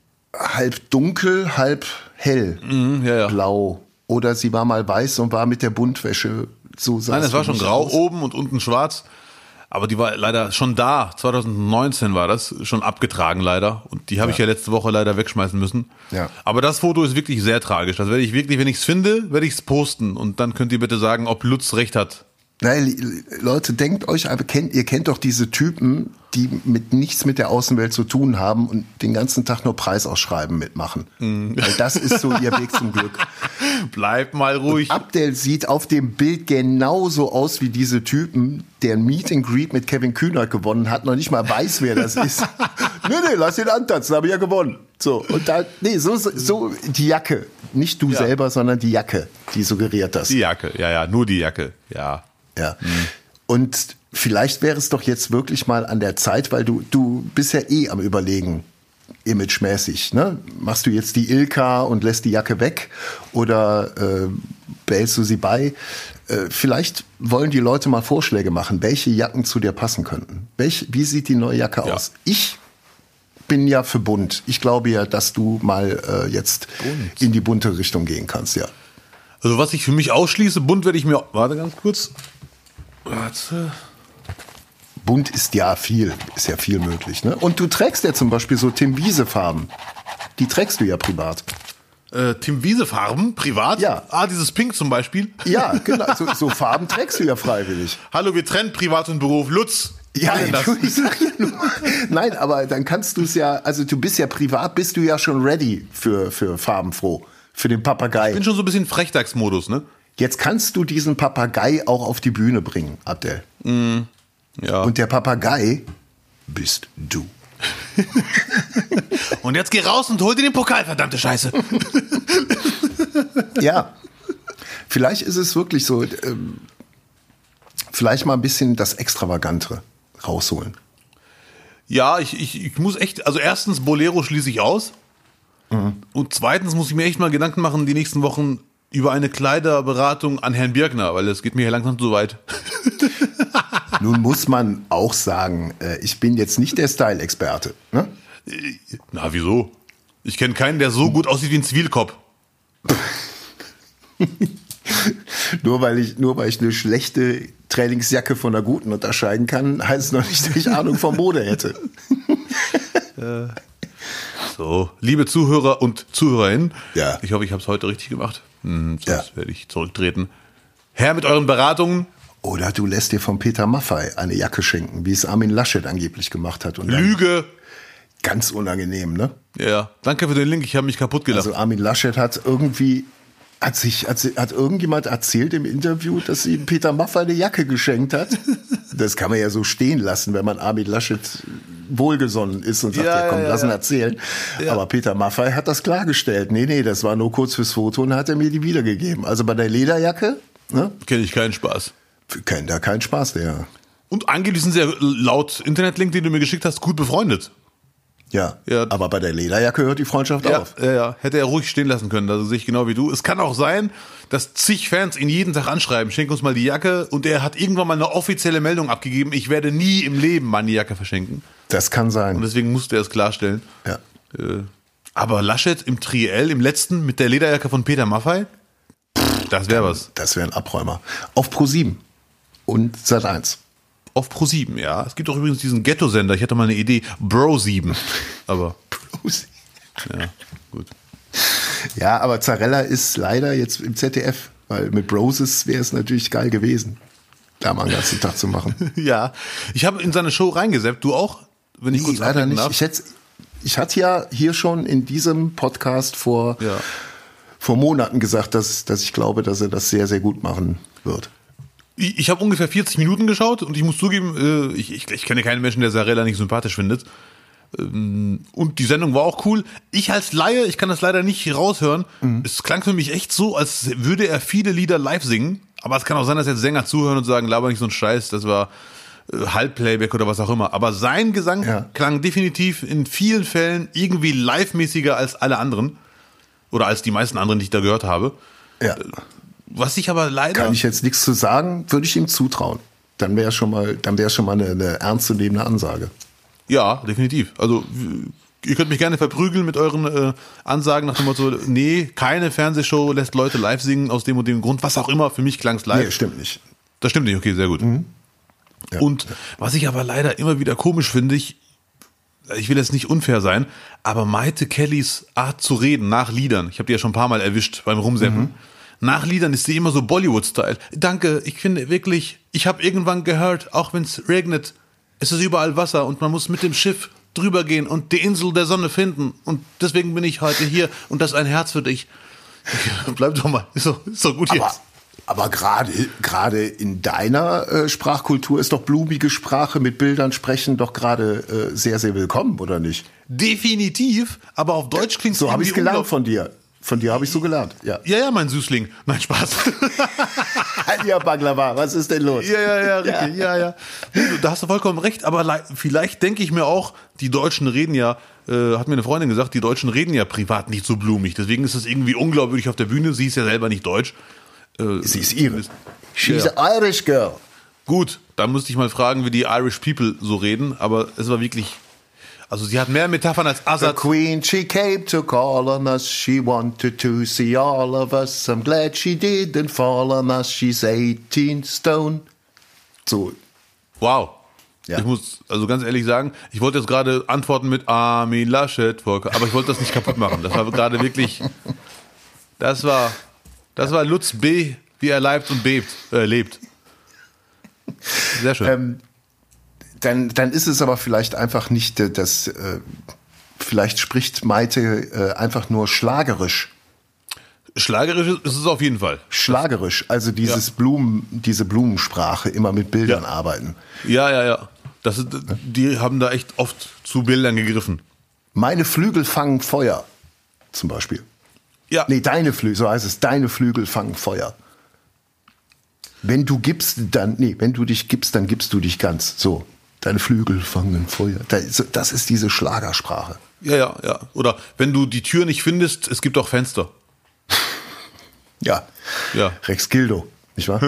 dunkel, halb hell, Ja. blau. Oder sie war mal weiß und war mit der Buntwäsche so. Nein, es war schon grau oben und unten schwarz. Aber die war leider schon da, 2019 war das, schon abgetragen leider. Und die habe ich ja letzte Woche leider wegschmeißen müssen. Ja. Aber das Foto ist wirklich sehr tragisch. Das werde ich wirklich, wenn ich es finde, werde ich es posten. Und dann könnt ihr bitte sagen, ob Lutz recht hat. Nein, Leute, denkt euch einfach, ihr kennt doch diese Typen, die nichts mit der Außenwelt zu tun haben und den ganzen Tag nur Preisausschreiben mitmachen. Weil das ist so ihr Weg zum Glück. Bleibt mal ruhig. Abdel sieht auf dem Bild genauso aus wie diese Typen, der ein Meet and Greet mit Kevin Kühnert gewonnen hat, noch nicht mal weiß, wer das ist. nee, lass ihn antanzen, habe ich ja gewonnen. So, und da, so die Jacke. Nicht du selber, sondern die Jacke, die suggeriert das. Die Jacke, ja, nur die Jacke, ja. Ja. Und vielleicht wäre es doch jetzt wirklich mal an der Zeit, weil du bist ja am Überlegen, imagemäßig, ne? Machst du jetzt die Ilka und lässt die Jacke weg oder behältst du sie bei? Vielleicht wollen die Leute mal Vorschläge machen, welche Jacken zu dir passen könnten. Wie sieht die neue Jacke aus? Ich bin ja für bunt. Ich glaube ja, dass du mal jetzt in die bunte Richtung gehen kannst, ja. Also was ich für mich ausschließe, bunt werde ich mir... Warte ganz kurz. Warte. Bunt ist ja viel möglich. Ne? Und du trägst ja zum Beispiel so Tim Wiese-Farben. Die trägst du ja privat. Tim Wiese-Farben, privat? Ja. Dieses Pink zum Beispiel. Ja, genau. So Farben trägst du ja freiwillig. Hallo, wir trennen Privat und Beruf. Lutz. Ja, ich sag ja nur. Nein, aber dann kannst du es ja, also du bist ja privat, bist du ja schon ready für farbenfroh. Für den Papagei. Ich bin schon so ein bisschen Frechdachsmodus, ne? Jetzt kannst du diesen Papagei auch auf die Bühne bringen, Abdel. Ja. Und der Papagei bist du. Und jetzt geh raus und hol dir den Pokal, verdammte Scheiße. Ja. Vielleicht ist es wirklich so, vielleicht mal ein bisschen das Extravagantere rausholen. Ja, ich muss echt, also erstens, Bolero schließe ich aus. Und zweitens muss ich mir echt mal Gedanken machen, die nächsten Wochen über eine Kleiderberatung an Herrn Birkner, weil es geht mir hier langsam zu weit. Nun muss man auch sagen, ich bin jetzt nicht der Style-Experte. Ne? Na, wieso? Ich kenne keinen, der so gut aussieht wie ein Zivilkopf. Nur weil ich eine schlechte Trainingsjacke von einer guten unterscheiden kann, heißt es noch nicht, dass ich Ahnung von Mode hätte. So, liebe Zuhörer und Zuhörerinnen, Ja. Ich hoffe, ich habe es heute richtig gemacht. Sonst werde ich zurücktreten. Her mit euren Beratungen. Oder du lässt dir von Peter Maffay eine Jacke schenken, wie es Armin Laschet angeblich gemacht hat. Und Lüge. Ganz unangenehm, ne? Ja, danke für den Link, ich habe mich kaputt gelacht. Also Armin Laschet hat irgendjemand erzählt im Interview, dass ihm Peter Maffay eine Jacke geschenkt hat? Das kann man ja so stehen lassen, wenn man Armin Laschet wohlgesonnen ist und sagt, ja komm, lass ihn erzählen. Ja. Aber Peter Maffay hat das klargestellt. Nee, das war nur kurz fürs Foto und hat er mir die wiedergegeben. Also bei der Lederjacke, ne? Kenne ich keinen Spaß. Kennt da keinen Spaß, der. Und angeblich sind sie ja laut Internetlink, den du mir geschickt hast, gut befreundet. Ja, aber bei der Lederjacke hört die Freundschaft auf. Ja. Hätte er ruhig stehen lassen können, also sehe ich genau wie du. Es kann auch sein, dass zig Fans ihn jeden Tag anschreiben, schenk uns mal die Jacke, und er hat irgendwann mal eine offizielle Meldung abgegeben, ich werde nie im Leben meine Jacke verschenken. Das kann sein. Und deswegen musste er es klarstellen. Ja. Aber Laschet im Triell, im letzten, mit der Lederjacke von Peter Maffay, das wäre was. Das wäre ein Abräumer. Auf Pro7 und Sat.1. Auf Pro7, ja. Es gibt auch übrigens diesen Ghetto-Sender, ich hatte mal eine Idee, Bro7. Aber, ja, gut. Ja, aber Zarella ist leider jetzt im ZDF, weil mit Broses wäre es natürlich geil gewesen, da mal den ganzen Tag zu machen. Ja, ich habe in seine Show reingesappt, du auch? Wenn ich kurz leider nicht. Darf. Ich hatte ja hier schon in diesem Podcast vor Monaten gesagt, dass ich glaube, dass er das sehr, sehr gut machen wird. Ich habe ungefähr 40 Minuten geschaut und ich muss zugeben, ich kenne keinen Menschen, der Zarella nicht sympathisch findet. Und die Sendung war auch cool. Ich als Laie, ich kann das leider nicht raushören. Es klang für mich echt so, als würde er viele Lieder live singen. Aber es kann auch sein, dass jetzt Sänger zuhören und sagen, laber nicht so einen Scheiß. Das war Halbplayback oder was auch immer. Aber sein Gesang klang definitiv in vielen Fällen irgendwie live-mäßiger als alle anderen. Oder als die meisten anderen, die ich da gehört habe. Ja. Was ich aber leider... Kann ich jetzt nichts zu sagen, würde ich ihm zutrauen. Dann wäre schon mal eine ernstzunehmende Ansage. Ja, definitiv. Also ihr könnt mich gerne verprügeln mit euren Ansagen nach dem Motto, nee, keine Fernsehshow lässt Leute live singen aus dem und dem Grund, was auch immer, für mich klang's live. Nee, stimmt nicht. Das stimmt nicht, okay, sehr gut. Ja. Und was ich aber leider immer wieder komisch finde, ich will jetzt nicht unfair sein, aber Maite Kellys Art zu reden nach Liedern, ich habe die ja schon ein paar Mal erwischt beim Rumseppen, nach Liedern ist sie immer so Bollywood-Style. Danke, ich finde wirklich, ich habe irgendwann gehört, auch wenn es regnet, es ist überall Wasser und man muss mit dem Schiff drüber gehen und die Insel der Sonne finden und deswegen bin ich heute hier und das ist ein Herz für dich. Bleib doch mal, ist doch gut jetzt. Aber gerade in deiner Sprachkultur ist doch blumige Sprache mit Bildern sprechen doch gerade sehr, sehr willkommen, oder nicht? Definitiv, aber auf Deutsch klingt es so. So habe ich es gelernt von dir. Von dir habe ich so gelernt, ja. Ja, mein Süßling. Nein, Spaß. Ja, Baklava, was ist denn los? Ja, richtig, ja. Da hast du vollkommen recht, aber vielleicht denke ich mir auch, die Deutschen reden ja, hat mir eine Freundin gesagt, die Deutschen reden ja privat nicht so blumig. Deswegen ist es irgendwie unglaubwürdig auf der Bühne. Sie ist ja selber nicht deutsch. Sie ist ihre. She's an Irish girl. Gut, da musste ich mal fragen, wie die Irish People so reden, aber es war wirklich... Also sie hat mehr Metaphern als Azad. The Queen, she came to call on us. She wanted to see all of us. I'm glad she didn't fall on us. She's 18 stone. So. Wow. Ja. Ich muss also ganz ehrlich sagen, ich wollte jetzt gerade antworten mit Armin Laschet, aber ich wollte das nicht kaputt machen. Das war gerade wirklich, das war Lutz B., wie er leibt und lebt. Sehr schön. Dann ist es aber vielleicht einfach nicht das, vielleicht spricht Maite einfach nur schlagerisch. Schlagerisch ist es auf jeden Fall. Schlagerisch, also diese Blumensprache, immer mit Bildern arbeiten. Ja. Die haben da echt oft zu Bildern gegriffen. Meine Flügel fangen Feuer, zum Beispiel. Ja. Nee, deine Flügel, so heißt es, deine Flügel fangen Feuer. Wenn du dich gibst, dann gibst du dich ganz, so. Deine Flügel fangen Feuer. Das ist diese Schlagersprache. Ja. Oder wenn du die Tür nicht findest, es gibt auch Fenster. Ja. Rex Gildo, nicht wahr?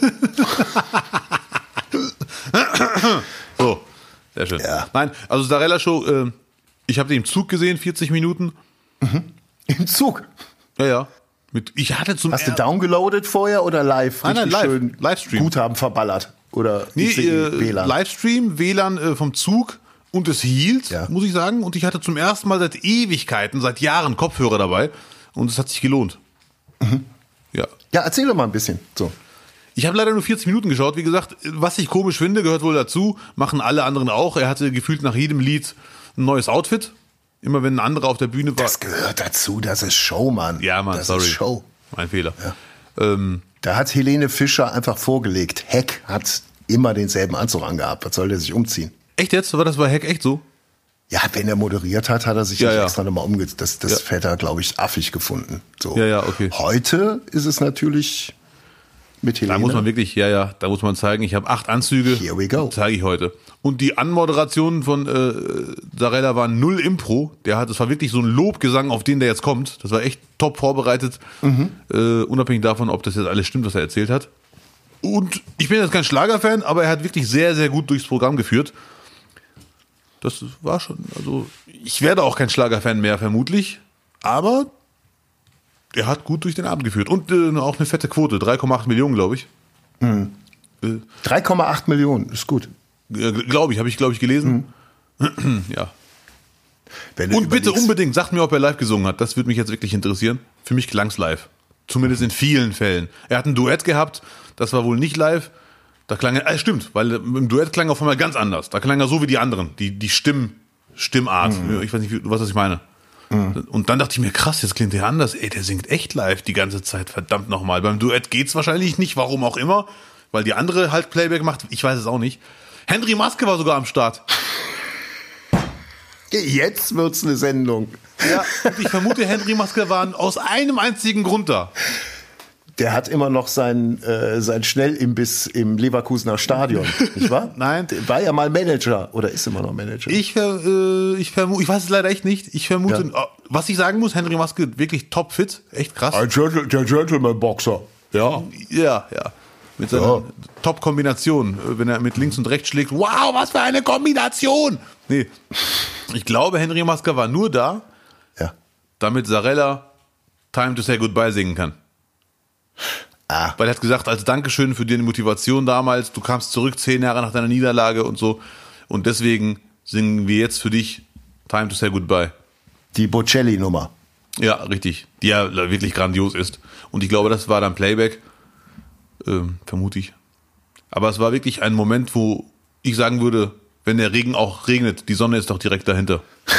So, sehr schön. Ja. Nein, also Zarella Show, ich habe die im Zug gesehen, 40 Minuten. Im Zug? Ja. Hast du downgeloadet vorher oder live? Nein, live. Schön Livestream. Guthaben verballert. Oder WLAN. Livestream, WLAN vom Zug und es hielt, muss ich sagen. Und ich hatte zum ersten Mal seit Ewigkeiten, seit Jahren Kopfhörer dabei und es hat sich gelohnt. Ja, erzähl doch mal ein bisschen. So. Ich habe leider nur 40 Minuten geschaut. Wie gesagt, was ich komisch finde, gehört wohl dazu. Machen alle anderen auch. Er hatte gefühlt nach jedem Lied ein neues Outfit. Immer wenn ein anderer auf der Bühne war. Das gehört dazu, das ist Show, Mann. Ja, Mann, das sorry. Ist Show. Mein Fehler. Ja. Da hat Helene Fischer einfach vorgelegt. Heck hat immer denselben Anzug angehabt. Was soll der sich umziehen? Echt jetzt? War das bei Heck echt so? Ja, wenn er moderiert hat, hat er sich extra nochmal umgezogen. Das Fett hat, glaube ich, affig gefunden. So. Ja, okay. Heute ist es natürlich mit Helene. Da muss man wirklich, da muss man zeigen, ich habe 8 Anzüge. Here we go. Zeige ich heute. Und die Anmoderationen von Zarella waren 0 Impro. Das war wirklich so ein Lobgesang auf den, der jetzt kommt. Das war echt top vorbereitet. Unabhängig davon, ob das jetzt alles stimmt, was er erzählt hat. Und ich bin jetzt kein Schlagerfan, aber er hat wirklich sehr, sehr gut durchs Programm geführt. Das war schon, also ich werde auch kein Schlagerfan mehr, vermutlich. Aber er hat gut durch den Abend geführt. Und auch eine fette Quote, 3,8 Millionen, glaube ich. 3,8 Millionen, ist gut. Glaube ich gelesen. Ja. Und bitte unbedingt, sagt mir, ob er live gesungen hat. Das würde mich jetzt wirklich interessieren. Für mich klang's live. Zumindest in vielen Fällen. Er hat ein Duett gehabt, das war wohl nicht live. Da klang er, stimmt, weil im Duett klang er auf einmal ganz anders. Da klang er so wie die anderen, die Stimmart. Ich weiß nicht, was ich meine. Und dann dachte ich mir, krass, jetzt klingt der anders. Ey, der singt echt live die ganze Zeit, verdammt nochmal. Beim Duett geht's wahrscheinlich nicht, warum auch immer. Weil die andere halt Playback macht, ich weiß es auch nicht. Henry Maske war sogar am Start. Jetzt wird's eine Sendung. Ja, und ich vermute, Henry Maske waren aus einem einzigen Grund da. Der hat immer noch sein Schnellimbiss im Leverkusener Stadion, nicht wahr? Nein. Der war ja mal Manager oder ist immer noch Manager. Ich vermute, ich weiß es leider echt nicht. Ich vermute, was ich sagen muss, Henry Maske wirklich topfit, echt krass. Der Gentleman-Boxer, ja. Ja. Mit seiner Top-Kombination, wenn er mit links und rechts schlägt. Wow, was für eine Kombination! Nee, ich glaube, Henry Maske war nur da, damit Sarella Time to Say Goodbye singen kann. Weil er hat gesagt, als Dankeschön für deine Motivation damals, du kamst zurück 10 Jahre nach deiner Niederlage und so. Und deswegen singen wir jetzt für dich Time to Say Goodbye. Die Bocelli-Nummer. Ja, richtig. Die ja wirklich grandios ist. Und ich glaube, das war dann Playback. Vermute ich. Aber es war wirklich ein Moment, wo ich sagen würde, wenn der Regen auch regnet, die Sonne ist doch direkt dahinter.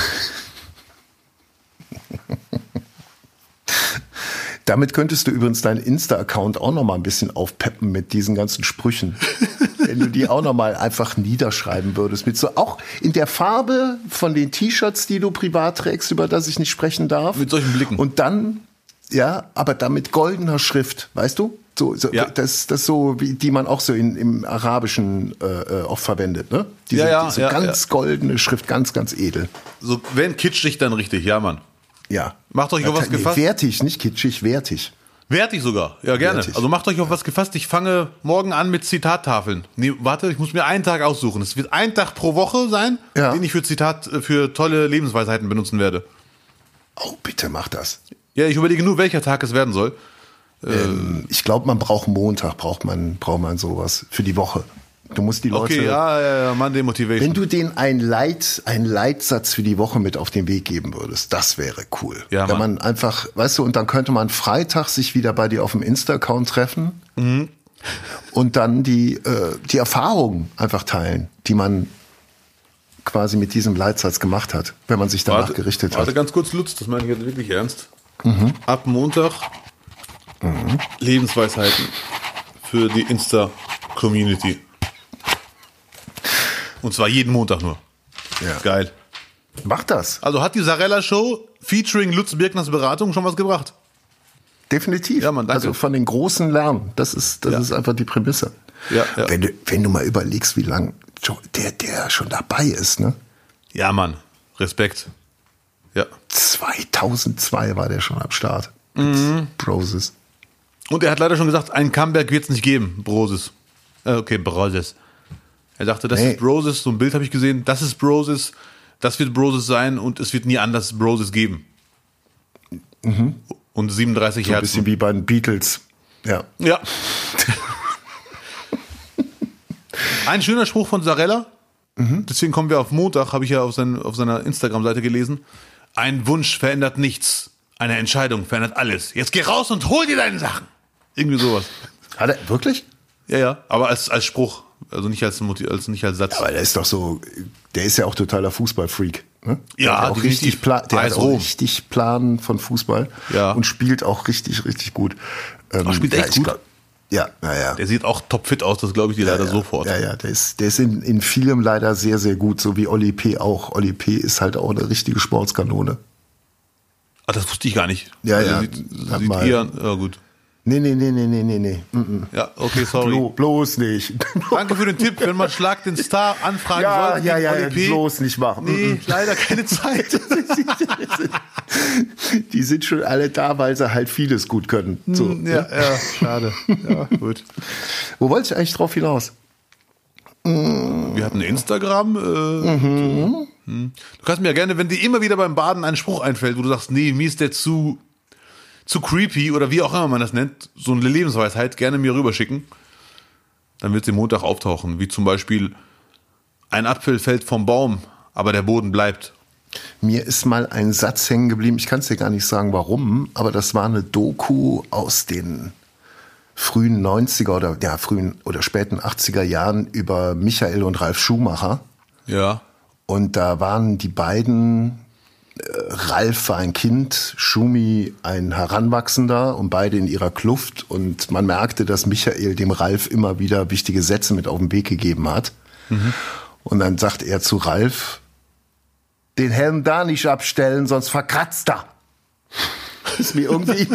Damit könntest du übrigens deinen Insta-Account auch noch mal ein bisschen aufpeppen mit diesen ganzen Sprüchen. Wenn du die auch noch mal einfach niederschreiben würdest. Mit so auch in der Farbe von den T-Shirts, die du privat trägst, über das ich nicht sprechen darf. Mit solchen Blicken. Und dann, aber dann mit goldener Schrift, weißt du? Das so, wie die man auch so im Arabischen oft verwendet, ne? Diese ganz goldene Schrift, ganz, ganz edel. So, wenn kitschig, dann richtig, ja, Mann. Ja. Macht euch auf was gefasst. Wertig, nicht kitschig, wertig. Wertig sogar, ja gerne. Wertig. Also macht euch auf was gefasst. Ich fange morgen an mit Zitattafeln. Nee, warte, ich muss mir einen Tag aussuchen. Es wird ein Tag pro Woche sein, den ich für tolle Lebensweisheiten benutzen werde. Oh, bitte mach das. Ja, ich überlege nur, welcher Tag es werden soll. Ich glaube, man braucht Montag, braucht man sowas für die Woche. Du musst die Leute. Okay, ja, Monday Motivation. Wenn du denen einen Leitsatz für die Woche mit auf den Weg geben würdest, das wäre cool. Ja, wenn man einfach, weißt du, und dann könnte man Freitag sich wieder bei dir auf dem Insta-Account treffen und dann die Erfahrungen einfach teilen, die man quasi mit diesem Leitsatz gemacht hat, wenn man sich danach gerichtet hat. Warte ganz kurz, Lutz, das meine ich jetzt wirklich ernst. Ab Montag Lebensweisheiten für die Insta-Community. Und zwar jeden Montag nur. Ja. Geil. Mach das. Also hat die Sarella-Show featuring Lutz Birkners Beratung schon was gebracht? Definitiv. Ja, Mann, danke. Also von den Großen lernen. Das ist einfach die Prämisse. Ja. Wenn du mal überlegst, wie lang der schon dabei ist, ne? Ja, Mann. Respekt. Ja. 2002 war der schon am Start. Broses. Und er hat leider schon gesagt, ein Comeback wird es nicht geben, Broses. Broses. Er dachte, das ist Broses, so ein Bild habe ich gesehen, das ist Broses, das wird Broses sein und es wird nie anders Broses geben. Und 37 so ein Herzen. bisschen wie bei den Beatles. Ja. Ein schöner Spruch von Sarella, deswegen kommen wir auf Montag, habe ich ja auf seiner Instagram-Seite gelesen. Ein Wunsch verändert nichts, eine Entscheidung verändert alles. Jetzt geh raus und hol dir deine Sachen. Irgendwie sowas. Hat er wirklich? Ja, aber als Spruch. Also nicht als Satz. Aber der ist doch so, der ist ja auch totaler Fußballfreak. Ne? Ja, der hat auch richtig Plan von Fußball und spielt auch richtig, richtig gut. Spielt echt gut? Ja. Der sieht auch topfit aus, das glaube ich dir leider sofort. Ja, der ist in vielem leider sehr, sehr gut, so wie Oli P. auch. Oli P. ist halt auch eine richtige Sportskanone. Ah, das wusste ich gar nicht. Ja. Sieht eher, ja gut. Nee. Ja, okay, sorry. Bloß nicht. Danke für den Tipp, wenn man Schlag den Star anfragen soll. Ja, bloß nicht machen. Nee, leider keine Zeit. Die sind schon alle da, weil sie halt vieles gut können. So, ja, schade. Ja, gut. Wo wollte ich eigentlich drauf hinaus? Wir hatten Instagram. Du kannst mir ja gerne, wenn dir immer wieder beim Baden ein Spruch einfällt, wo du sagst, nee, mir ist der zu creepy oder wie auch immer man das nennt, so eine Lebensweisheit, gerne mir rüberschicken. Dann wird sie Montag auftauchen. Wie zum Beispiel, ein Apfel fällt vom Baum, aber der Boden bleibt. Mir ist mal ein Satz hängen geblieben, ich kann es dir gar nicht sagen, warum, aber das war eine Doku aus den frühen 90er frühen oder späten 80er Jahren über Michael und Ralf Schumacher. Ja. Und da waren die beiden, Ralf war ein Kind, Schumi ein Heranwachsender und beide in ihrer Kluft. Und man merkte, dass Michael dem Ralf immer wieder wichtige Sätze mit auf den Weg gegeben hat. Und dann sagt er zu Ralf, den Helm da nicht abstellen, sonst verkratzt er. ist mir irgendwie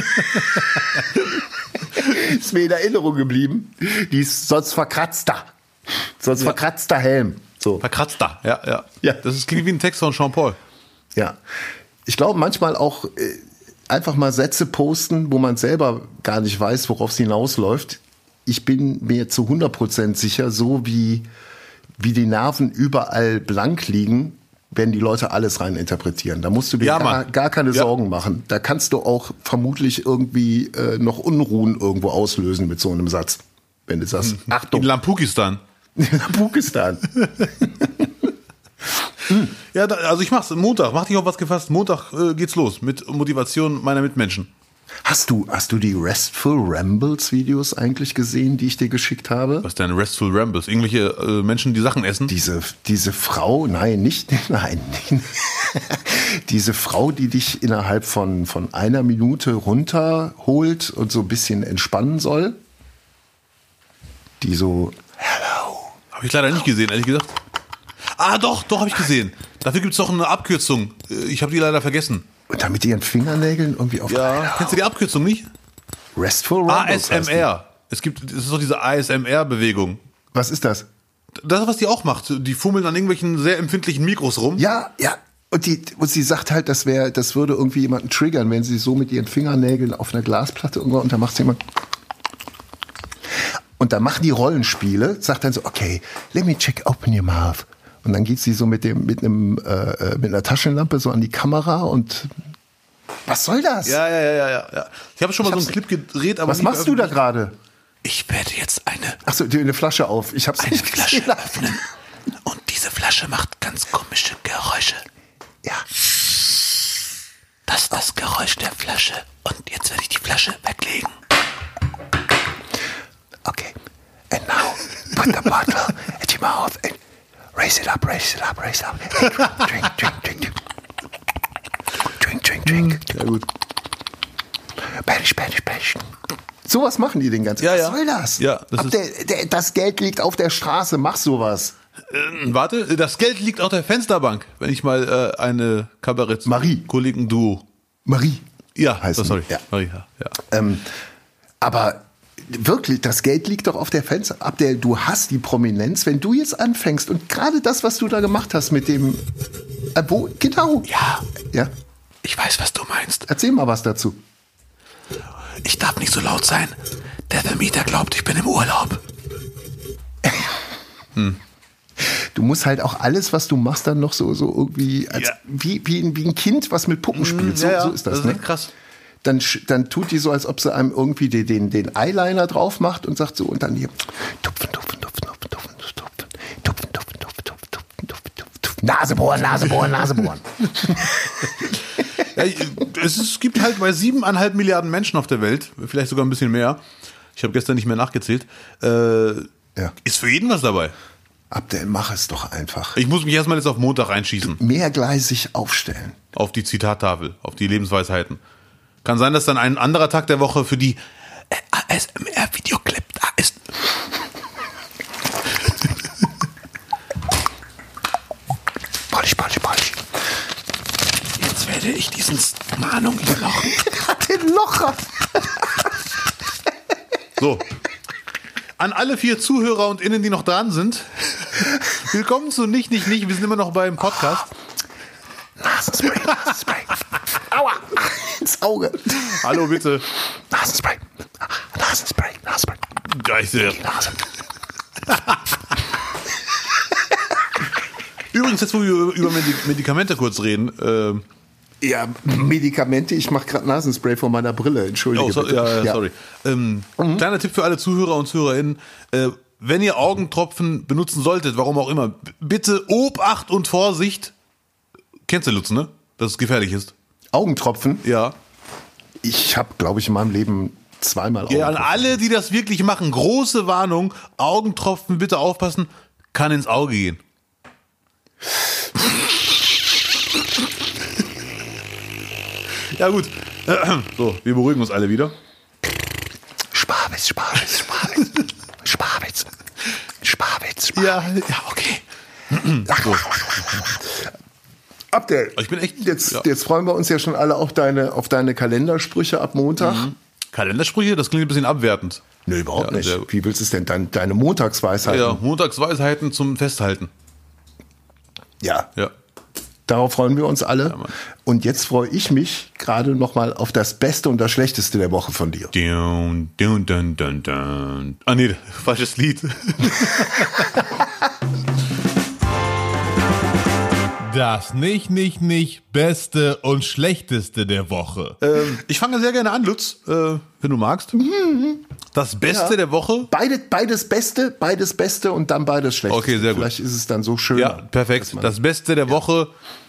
ist mir in Erinnerung geblieben. Die ist sonst verkratzter. Verkratzter Helm. So. Verkratzter, ja. Ja. Das klingt wie ein Text von Jean-Paul. Ja. Ich glaube manchmal auch einfach mal Sätze posten, wo man selber gar nicht weiß, worauf es hinausläuft. Ich bin mir zu 100% sicher, so wie die Nerven überall blank liegen, werden die Leute alles rein interpretieren. Da musst du dir gar keine Sorgen machen. Da kannst du auch vermutlich irgendwie noch Unruhen irgendwo auslösen mit so einem Satz. Wenn du sagst, Achtung. In Lampukistan. Lampukistan. Ja, also ich mach's Montag. Mach dich auf was gefasst. Montag geht's los mit Motivation meiner Mitmenschen. Hast du die Restful Rambles Videos eigentlich gesehen, die ich dir geschickt habe? Was denn Restful Rambles? Irgendwelche Menschen, die Sachen essen? Diese Frau, nein. Diese Frau, die dich innerhalb von einer Minute runterholt und so ein bisschen entspannen soll. Die so, hello. Habe ich leider nicht gesehen, ehrlich gesagt. Ah, doch, habe ich gesehen. Dafür gibt's doch eine Abkürzung. Ich habe die leider vergessen. Und dann mit ihren Fingernägeln irgendwie auf. Ja, kennst du die Abkürzung nicht? Restful Rambles. ASMR. Es ist doch diese ASMR-Bewegung. Was ist das? Das ist, was die auch macht. Die fummeln an irgendwelchen sehr empfindlichen Mikros rum. Ja. Und sie sagt halt, das würde irgendwie jemanden triggern, wenn sie so mit ihren Fingernägeln auf einer Glasplatte irgendwo, und dann macht sie immer. Und dann machen die Rollenspiele, sagt dann so, okay, let me check, open your mouth. Und dann geht sie so mit einer Taschenlampe so an die Kamera und was soll das? Ja. Ich habe schon mal so einen Clip gedreht, aber was machst du da gerade? Ich werde jetzt eine Flasche auf. Ich hab's nicht Flasche öffnen. Und diese Flasche macht ganz komische Geräusche. Ja. Das ist das Geräusch der Flasche. Und jetzt werde ich die Flasche weglegen. Okay. And now, put the bottle at your mouth and raise it up. Drink. Ja, gut. Bash. Sowas machen die den ganzen Tag. Was soll das? Ja, das Geld liegt auf der Straße, mach sowas. Warte, das Geld liegt auf der Fensterbank, wenn ich mal eine Kabarett-Kollegen-Duo. Marie. Ja, heißt sorry. Ja. Marie, ja. Aber wirklich, das Geld liegt doch auf der Fensterbank. Du hast die Prominenz, wenn du jetzt anfängst und gerade das, was du da gemacht hast mit dem, wo, genau. Ja. Ich weiß, was du meinst. Erzähl mal was dazu. Ich darf nicht so laut sein. Der Vermieter glaubt, ich bin im Urlaub. Du musst halt auch alles, was du machst, dann noch so irgendwie, wie ein Kind, was mit Puppen spielt. So ist das, ne? Krass. Dann tut die so, als ob sie einem irgendwie den Eyeliner drauf macht und sagt so, und dann hier tupfen. Nase bohren. Ja, es gibt halt bei 7,5 Milliarden Menschen auf der Welt, vielleicht sogar ein bisschen mehr. Ich habe gestern nicht mehr nachgezählt. Ist für jeden was dabei. Abdel, mach es doch einfach. Ich muss mich erstmal jetzt auf Montag reinschießen. Mehrgleisig aufstellen. Auf die Zitattafel, auf die Lebensweisheiten. Kann sein, dass dann ein anderer Tag der Woche für die ASMR-Videoclip da ist. Polish. Jetzt werde ich diesen Mahnung lochen. Den Locher. So. An alle 4 Zuhörer und Innen, die noch dran sind. Willkommen zu Nicht. Wir sind immer noch beim Podcast. Nasenspray. Aua. Ins Auge. Hallo, bitte. Nasenspray. Gleich sehr. Die Nase. Übrigens, jetzt wo wir über Medikamente kurz reden. Ja, Medikamente. Ich mache gerade Nasenspray vor meiner Brille. Entschuldige. Sorry. Kleiner Tipp für alle Zuhörer und ZuhörerInnen. Wenn ihr Augentropfen benutzen solltet, warum auch immer, bitte Obacht und Vorsicht. Kennst du Lutz, ne? Dass es gefährlich ist. Augentropfen? Ja. Ich habe, glaube ich, in meinem Leben zweimal Augentropfen. Ja, an alle, die das wirklich machen, große Warnung. Augentropfen, bitte aufpassen, kann ins Auge gehen. Ja gut, so, wir beruhigen uns alle wieder. Sparwitz. Ja, okay. So. Abdel, Ich bin echt... jetzt freuen wir uns ja schon alle auf deine Kalendersprüche ab Montag. Kalendersprüche, das klingt ein bisschen abwertend. Nee, überhaupt nicht. Wie willst du es denn? Deine Montagsweisheiten? Ja, Montagsweisheiten zum Festhalten. Ja. Ja. Darauf freuen wir uns alle. Ja, Mann. Und jetzt freue ich mich gerade nochmal auf das Beste und das Schlechteste der Woche von dir. Dun, dun, dun, dun, dun. Ah nee, falsches Lied. Das nicht Beste und Schlechteste der Woche. Ich fange sehr gerne an, Lutz, wenn du magst. Das Beste der Woche. Beides Beste und dann beides Schlechteste. Okay, sehr gut. Vielleicht ist es dann so schön. Ja, perfekt. Das Beste der Woche.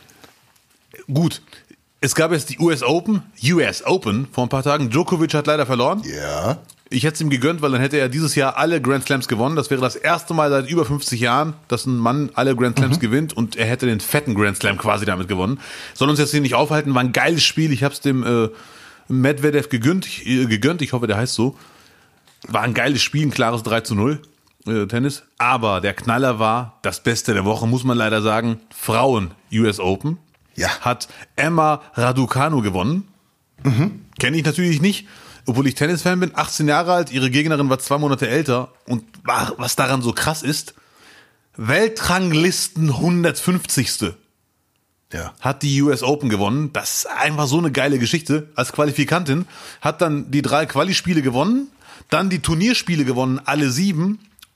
Gut. Es gab jetzt die US Open vor ein paar Tagen. Djokovic hat leider verloren. Ja. Ich hätte es ihm gegönnt, weil dann hätte er dieses Jahr alle Grand Slams gewonnen. Das wäre das erste Mal seit über 50 Jahren, dass ein Mann alle Grand Slams gewinnt und er hätte den fetten Grand Slam quasi damit gewonnen. Soll uns jetzt hier nicht aufhalten, war ein geiles Spiel. Ich habe es dem Medvedev gegönnt. Ich hoffe, der heißt so. War ein geiles Spiel, ein klares 3:0 Tennis. Aber der Knaller war, das Beste der Woche, muss man leider sagen, Frauen US Open. Ja. Hat Emma Raducanu gewonnen. Kenne ich natürlich nicht. Obwohl ich Tennisfan bin, 18 Jahre alt, ihre Gegnerin war 2 Monate älter und was daran so krass ist, Weltranglisten 150. Ja. Hat die US Open gewonnen. Das ist einfach so eine geile Geschichte. Als Qualifikantin hat dann die 3 Quali-Spiele gewonnen, dann die Turnierspiele gewonnen, alle 7.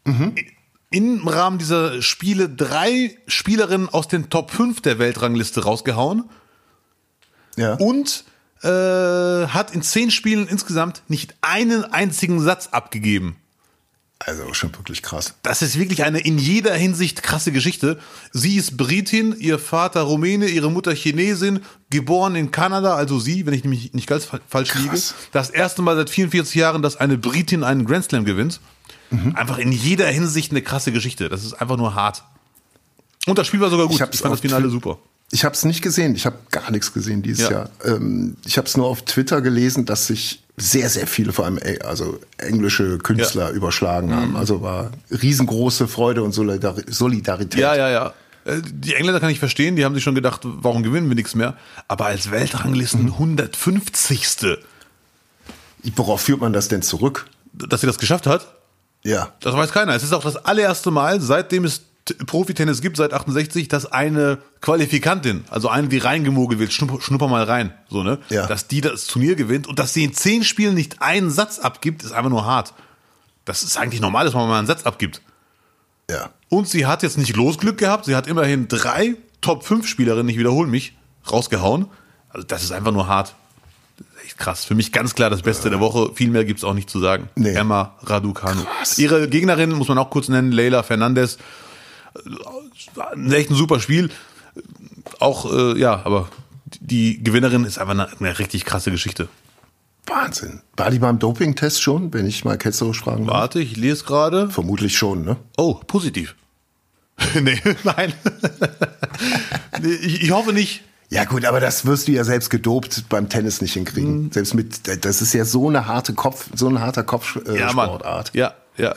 Im Rahmen dieser Spiele 3 Spielerinnen aus den Top 5 der Weltrangliste rausgehauen Ja. und hat in 10 Spielen insgesamt nicht einen einzigen Satz abgegeben. Also schon wirklich krass. Das ist wirklich eine in jeder Hinsicht krasse Geschichte. Sie ist Britin, ihr Vater Rumäne, ihre Mutter Chinesin, geboren in Kanada, also sie, wenn ich nämlich nicht ganz falsch liege. Das erste Mal seit 44 Jahren, dass eine Britin einen Grand Slam gewinnt. Einfach in jeder Hinsicht eine krasse Geschichte. Das ist einfach nur hart. Und das Spiel war sogar gut. Ich fand das Finale super. Ich habe es nicht gesehen. Ich habe gar nichts gesehen dieses Ja. Jahr. Ich habe es nur auf Twitter gelesen, dass sich sehr, sehr viele, vor allem also englische Künstler überschlagen haben. Also war riesengroße Freude und Solidarität. Ja. Die Engländer kann ich verstehen. Die haben sich schon gedacht, warum gewinnen wir nichts mehr? Aber als Weltranglisten 150. Worauf führt man das denn zurück? Dass sie das geschafft hat, Ja. das weiß keiner. Es ist auch das allererste Mal, seitdem es Profitennis gibt, seit 68, dass eine Qualifikantin, also eine, die reingemogelt wird, schnupper mal rein, so, ne? Ja. Dass die das Turnier gewinnt und dass sie in 10 Spielen nicht einen Satz abgibt, ist einfach nur hart. Das ist eigentlich normal, dass man mal einen Satz abgibt. Ja. Und sie hat jetzt nicht Losglück gehabt, sie hat immerhin 3 Top-5-Spielerinnen, ich wiederhole mich, rausgehauen. Also das ist einfach nur hart. Das ist echt krass. Für mich ganz klar das Beste der Woche. Viel mehr gibt's auch nicht zu sagen. Nee. Emma Raducanu. Krass. Ihre Gegnerin muss man auch kurz nennen, Leylah Fernandez. Echt ein super Spiel. Auch, aber die Gewinnerin ist einfach eine richtig krasse Geschichte. Wahnsinn. War die beim Dopingtest schon, wenn ich mal ketzerisch fragen darf? Warte, ich lese gerade. Vermutlich schon, ne? Oh, positiv. Nee, nein. Nee, ich hoffe nicht. Ja gut, aber das wirst du ja selbst gedopt beim Tennis nicht hinkriegen. Selbst das ist ja so eine harter Kopfsportart. Ja.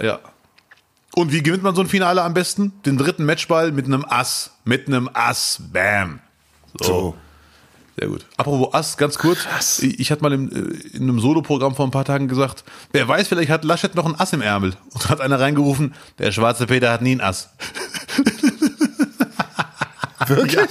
Und wie gewinnt man so ein Finale am besten? Den 3. Matchball mit einem Ass. Bam. So. Sehr gut. Apropos Ass, ganz kurz. Krass. Ich hatte mal in einem Soloprogramm vor ein paar Tagen gesagt, wer weiß, vielleicht hat Laschet noch ein Ass im Ärmel. Und dann hat einer reingerufen, der schwarze Peter hat nie ein Ass. Wirklich?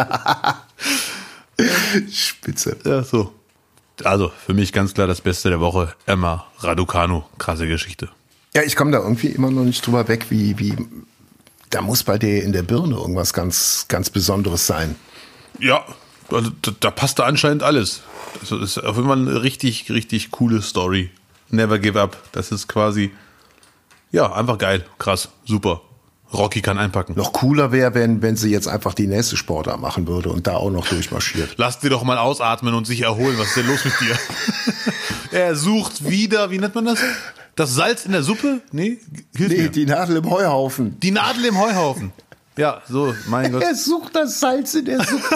Spitze. Ja, so. Also, für mich ganz klar das Beste der Woche. Emma Raducanu. Krasse Geschichte. Ja, ich komme da irgendwie immer noch nicht drüber weg, wie da muss bei dir in der Birne irgendwas ganz, ganz Besonderes sein. Ja, also da passt da anscheinend alles. Das ist auf jeden Fall eine richtig, richtig coole Story. Never give up. Das ist quasi, ja, einfach geil. Krass. Super. Rocky kann einpacken. Noch cooler wäre, wenn sie jetzt einfach die nächste Sportart machen würde und da auch noch durchmarschiert. Lass dir doch mal ausatmen und sich erholen. Was ist denn los mit dir? Er sucht wieder, wie nennt man das? Das Salz in der Suppe? Nee, hilf mir. Die Nadel im Heuhaufen. Die Nadel im Heuhaufen. Ja, so, mein Gott. Er sucht das Salz in der Suppe.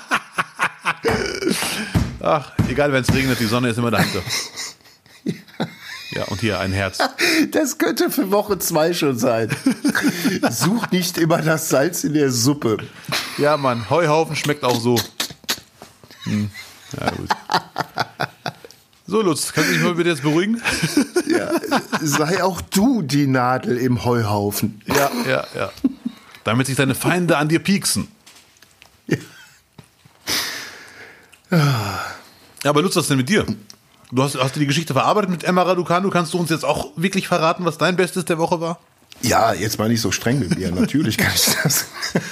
Ach, egal, wenn es regnet, die Sonne ist immer dahinter. Ja, und hier ein Herz. Das könnte für Woche 2 schon sein. Such nicht immer das Salz in der Suppe. Ja, Mann, Heuhaufen schmeckt auch so. Ja, gut. So, Lutz, kannst du dich mal bitte jetzt beruhigen? Ja, sei auch du die Nadel im Heuhaufen. Ja. Damit sich deine Feinde an dir pieksen. Ja, aber Lutz, was ist denn mit dir? Hast du die Geschichte verarbeitet mit Emma Raducanu? Kannst du uns jetzt auch wirklich verraten, was dein Bestes der Woche war? Ja, jetzt mal nicht so streng mit mir. Natürlich kann ich das.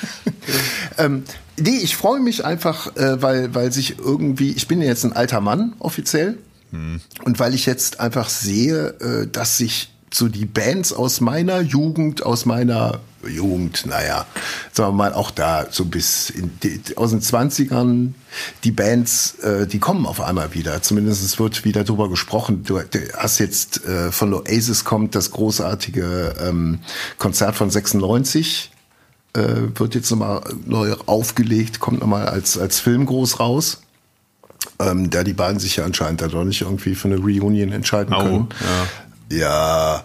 Nee, ich freue mich einfach, weil sich irgendwie, ich bin ja jetzt ein alter Mann offiziell. Und weil ich jetzt einfach sehe, dass sich so die Bands aus meiner Jugend, naja, sagen wir mal auch da so bis aus den 20ern, die Bands, die kommen auf einmal wieder. Zumindest es wird wieder drüber gesprochen. Du hast jetzt von Oasis kommt das großartige Konzert von 96, wird jetzt nochmal neu aufgelegt, kommt nochmal als Film groß raus. Da die beiden sich ja anscheinend da doch nicht irgendwie für eine Reunion entscheiden können. Ja,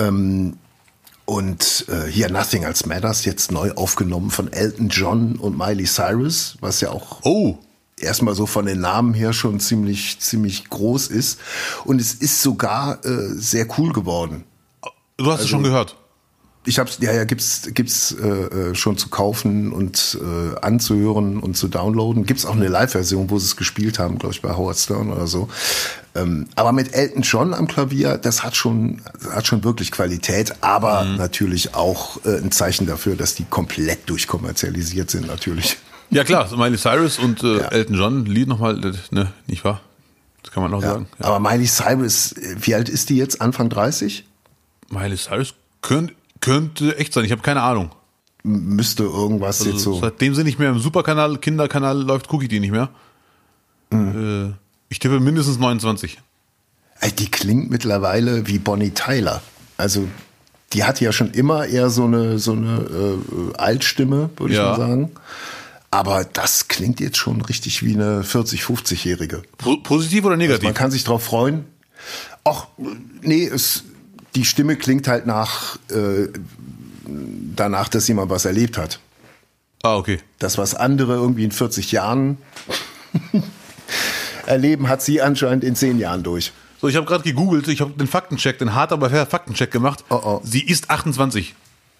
und hier Nothing Else Matters, jetzt neu aufgenommen von Elton John und Miley Cyrus, was ja auch erstmal so von den Namen her schon ziemlich groß ist. Und es ist sogar sehr cool geworden. Du hast es schon gehört? Ich hab's, gibt's schon zu kaufen und anzuhören und zu downloaden. Gibt's auch eine Live-Version, wo sie es gespielt haben, glaube ich, bei Howard Stern oder so. Aber mit Elton John am Klavier, das hat schon wirklich Qualität, aber natürlich auch ein Zeichen dafür, dass die komplett durchkommerzialisiert sind, natürlich. Ja klar, Miley Cyrus und Elton John, Lied nochmal, ne, nicht wahr? Das kann man auch sagen. Ja. Aber Miley Cyrus, wie alt ist die jetzt? Anfang 30? Miley Cyrus könnte echt sein, ich habe keine Ahnung. Müsste irgendwas also, jetzt so. Seitdem sie nicht mehr im Superkanal, Kinderkanal läuft, gucke ich die nicht mehr. Ich tippe mindestens 29. Die klingt mittlerweile wie Bonnie Tyler. Also die hatte ja schon immer eher so eine Altstimme, würde ich mal sagen. Aber das klingt jetzt schon richtig wie eine 40-, 50-Jährige. Positiv oder negativ? Also man kann sich drauf freuen. Ach, nee, die Stimme klingt halt danach, dass jemand was erlebt hat. Ah, okay. Das, was andere irgendwie in 40 Jahren erleben, hat sie anscheinend in 10 Jahren durch. So, ich habe gerade gegoogelt, ich habe den hart aber fair Faktencheck gemacht. Oh. Sie ist 28.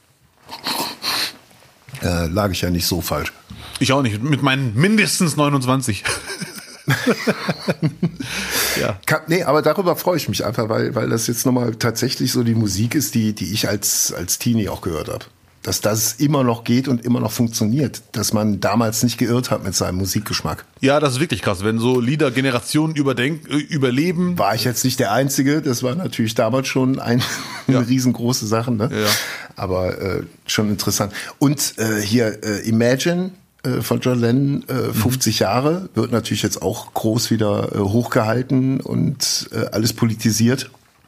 Lag ich ja nicht so falsch. Ich auch nicht, mit meinen mindestens 29. Ja. Nee, aber darüber freue ich mich einfach, weil das jetzt nochmal tatsächlich so die Musik ist, die ich als Teenie auch gehört habe. Dass das immer noch geht und immer noch funktioniert. Dass man damals nicht geirrt hat mit seinem Musikgeschmack. Ja, das ist wirklich krass, wenn so Lieder Generationen überleben. War ich jetzt nicht der Einzige, das war natürlich damals schon eine riesengroße Sache, ne? Ja. Aber schon interessant. Und hier Imagine von John Lennon, 50 Jahre, wird natürlich jetzt auch groß wieder hochgehalten und alles politisiert.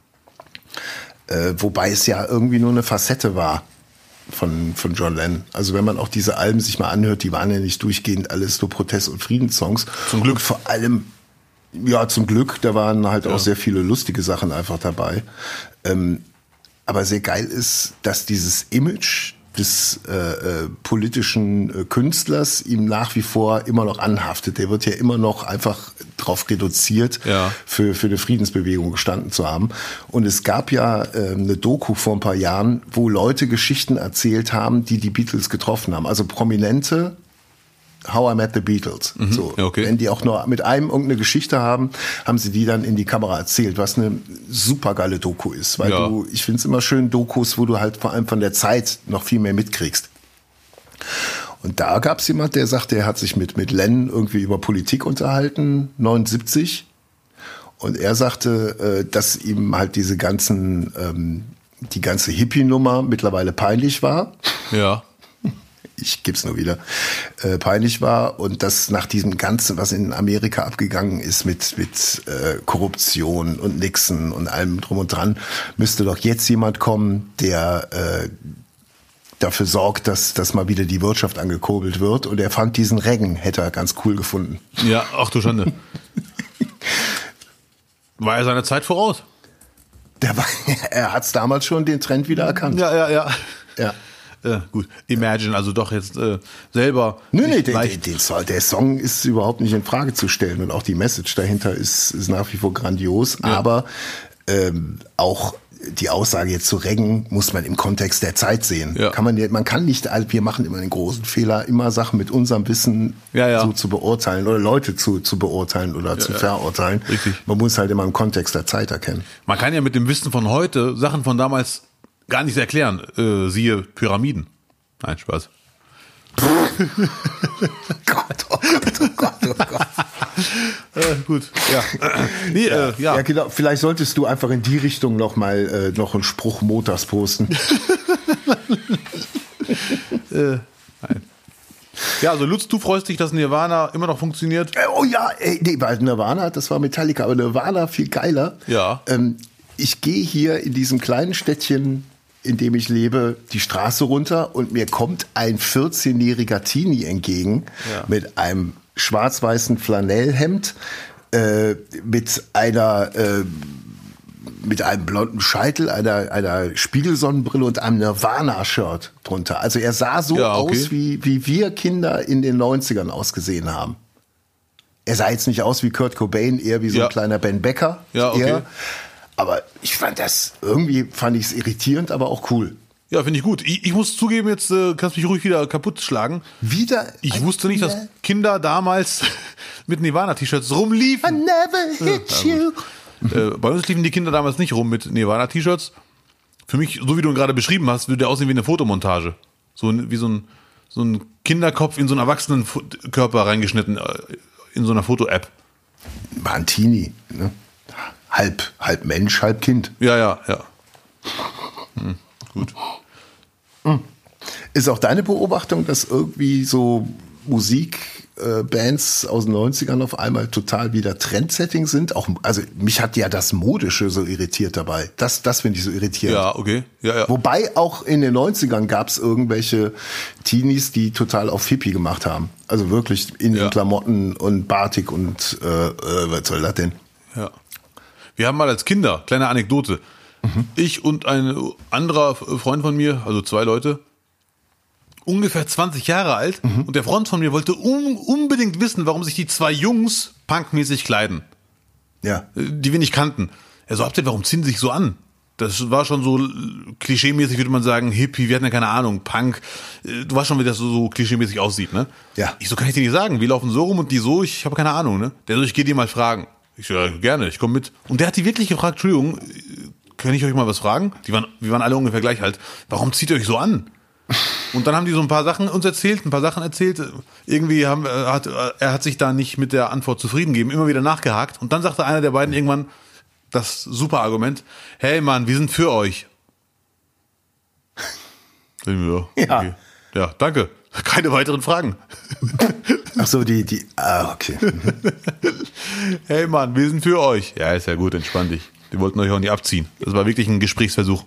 Wobei es ja irgendwie nur eine Facette war von John Lennon. Also wenn man auch diese Alben sich mal anhört, die waren ja nicht durchgehend alles so Protest- und Friedenssongs. Zum Glück. Und vor allem, ja, zum Glück, da waren halt auch sehr viele lustige Sachen einfach dabei. Aber sehr geil ist, dass dieses Image des politischen Künstlers ihm nach wie vor immer noch anhaftet. Der wird ja immer noch einfach drauf reduziert, für eine Friedensbewegung gestanden zu haben. Und es gab ja eine Doku vor ein paar Jahren, wo Leute Geschichten erzählt haben, die Beatles getroffen haben. Also Prominente, How I Met the Beatles. So, okay. Wenn die auch nur mit einem irgendeine Geschichte haben sie die dann in die Kamera erzählt, was eine super geile Doku ist. Weil ich finde es immer schön, Dokus, wo du halt vor allem von der Zeit noch viel mehr mitkriegst. Und da gab es jemand, der sagte, er hat sich mit Lennon irgendwie über Politik unterhalten, 79. Und er sagte, dass ihm halt die ganze Hippie-Nummer mittlerweile peinlich war. Ja. Ich gebe es nur wieder, peinlich war und dass nach diesem Ganzen, was in Amerika abgegangen ist mit Korruption und Nixon und allem drum und dran, müsste doch jetzt jemand kommen, der dafür sorgt, dass mal wieder die Wirtschaft angekurbelt wird. Und er fand diesen Reagan, hätte er ganz cool gefunden. Ja, ach du Schande. War er seiner Zeit voraus? Er hat es damals schon den Trend wieder erkannt. Ja. Ja. gut, Imagine, also doch jetzt selber. Nee, der Song ist überhaupt nicht in Frage zu stellen und auch die Message dahinter ist nach wie vor grandios, aber auch die Aussage jetzt zu Reggae muss man im Kontext der Zeit sehen. Ja. Man kann nicht, wir machen immer den großen Fehler, immer Sachen mit unserem Wissen so zu beurteilen oder Leute zu beurteilen oder zu verurteilen. Richtig. Man muss halt immer im Kontext der Zeit erkennen. Man kann ja mit dem Wissen von heute Sachen von damals gar nicht erklären. Siehe Pyramiden. Nein, Spaß. Gott. Gut, ja. Nee, ja, genau. Vielleicht solltest du einfach in die Richtung noch einen Spruch Motors posten. Nein. Ja, also Lutz, du freust dich, dass Nirvana immer noch funktioniert? Oh ja, bei Nirvana, das war Metallica, aber Nirvana viel geiler. Ja. Ich gehe hier in diesem kleinen Städtchen, in dem ich lebe, die Straße runter und mir kommt ein 14-jähriger Teenie entgegen mit einem schwarz-weißen Flanellhemd, mit einem blonden Scheitel, einer Spiegelsonnenbrille und einem Nirvana-Shirt drunter. Also er sah so aus, wie wir Kinder in den 90ern ausgesehen haben. Er sah jetzt nicht aus wie Kurt Cobain, eher wie so ein kleiner Ben Becker. Ja, okay. Eher. Aber ich fand ich es irritierend, aber auch cool. Ja, finde ich gut. Ich muss zugeben, jetzt kannst du mich ruhig wieder kaputt schlagen. Ich wusste nicht, dass Kinder damals mit Nirvana-T-Shirts rumliefen. I never hit you. Bei uns liefen die Kinder damals nicht rum mit Nirvana-T-Shirts. Für mich, so wie du ihn gerade beschrieben hast, würde der aussehen wie eine Fotomontage. Wie so ein Kinderkopf in so einen Erwachsenenkörper reingeschnitten, in so einer Foto-App. War ein Teenie, ne? Halb Mensch, halb Kind. Ja. Gut. Ist auch deine Beobachtung, dass irgendwie so Musikbands aus den 90ern auf einmal total wieder Trendsetting sind? Also mich hat ja das Modische so irritiert dabei. Das finde ich so irritierend. Ja, okay. Ja. Wobei auch in den 90ern gab es irgendwelche Teenies, die total auf Hippie gemacht haben. Also wirklich in den Klamotten und Batik und was soll das denn? Ja. Wir haben mal als Kinder, kleine Anekdote, ich und ein anderer Freund von mir, also 2 Leute, ungefähr 20 Jahre alt, und der Freund von mir wollte unbedingt wissen, warum sich die 2 Jungs punkmäßig kleiden. Ja. Die wir nicht kannten. Er so, warum ziehen sie sich so an? Das war schon so klischeemäßig, würde man sagen, Hippie, wir hatten ja keine Ahnung, Punk. Du weißt schon, wie das so klischeemäßig aussieht, ne? Ja. Ich so, kann ich dir nicht sagen, wir laufen so rum und die so, ich habe keine Ahnung, ne? Der so, ich gehe dir mal fragen. Ich so, ja, gerne, ich komme mit. Und der hat die wirklich gefragt, Entschuldigung, kann ich euch mal was fragen? Wir waren alle ungefähr gleich alt. Warum zieht ihr euch so an? Und dann haben die so ein paar Sachen erzählt. Irgendwie er hat sich da nicht mit der Antwort zufrieden gegeben, immer wieder nachgehakt. Und dann sagte einer der beiden irgendwann das super Argument: Hey Mann, wir sind für euch. Ja. Okay. Ja, danke. Keine weiteren Fragen. Ach so, okay. Hey Mann, wir sind für euch. Ja, ist ja gut, entspann dich. Die wollten euch auch nicht abziehen. Das war wirklich ein Gesprächsversuch.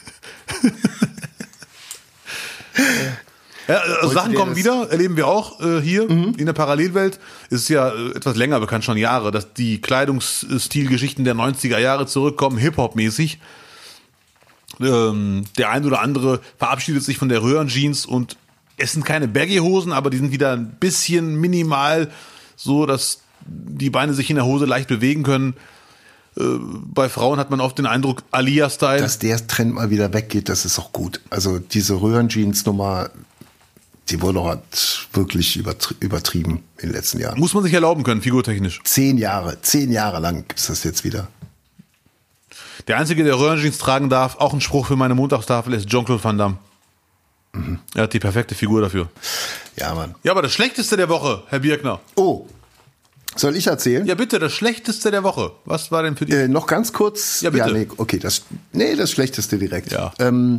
Ja, also Sachen kommen wieder, erleben wir auch hier in der Parallelwelt. Es ist ja etwas länger bekannt, schon Jahre, dass die Kleidungsstilgeschichten der 90er Jahre zurückkommen, Hip-Hop-mäßig. Der ein oder andere verabschiedet sich von der Röhrenjeans und es sind keine Baggy-Hosen, aber die sind wieder ein bisschen minimal, so dass die Beine sich in der Hose leicht bewegen können. Bei Frauen hat man oft den Eindruck, Alia-Style. Dass der Trend mal wieder weggeht, das ist auch gut. Also diese Röhrenjeans-Nummer, die wurde auch wirklich übertrieben in den letzten Jahren. Muss man sich erlauben können, figurtechnisch. 10 Jahre lang gibt es das jetzt wieder. Der Einzige, der Röhrenjeans tragen darf, auch ein Spruch für meine Montagstafel, ist Jean-Claude Van Damme. Er hat die perfekte Figur dafür. Ja, Mann. Ja, aber das Schlechteste der Woche, Herr Birkner. Oh, soll ich erzählen? Ja, bitte, das Schlechteste der Woche. Was war denn für dich? Noch ganz kurz. Ja, bitte. Ja, okay, das Schlechteste direkt. Ja.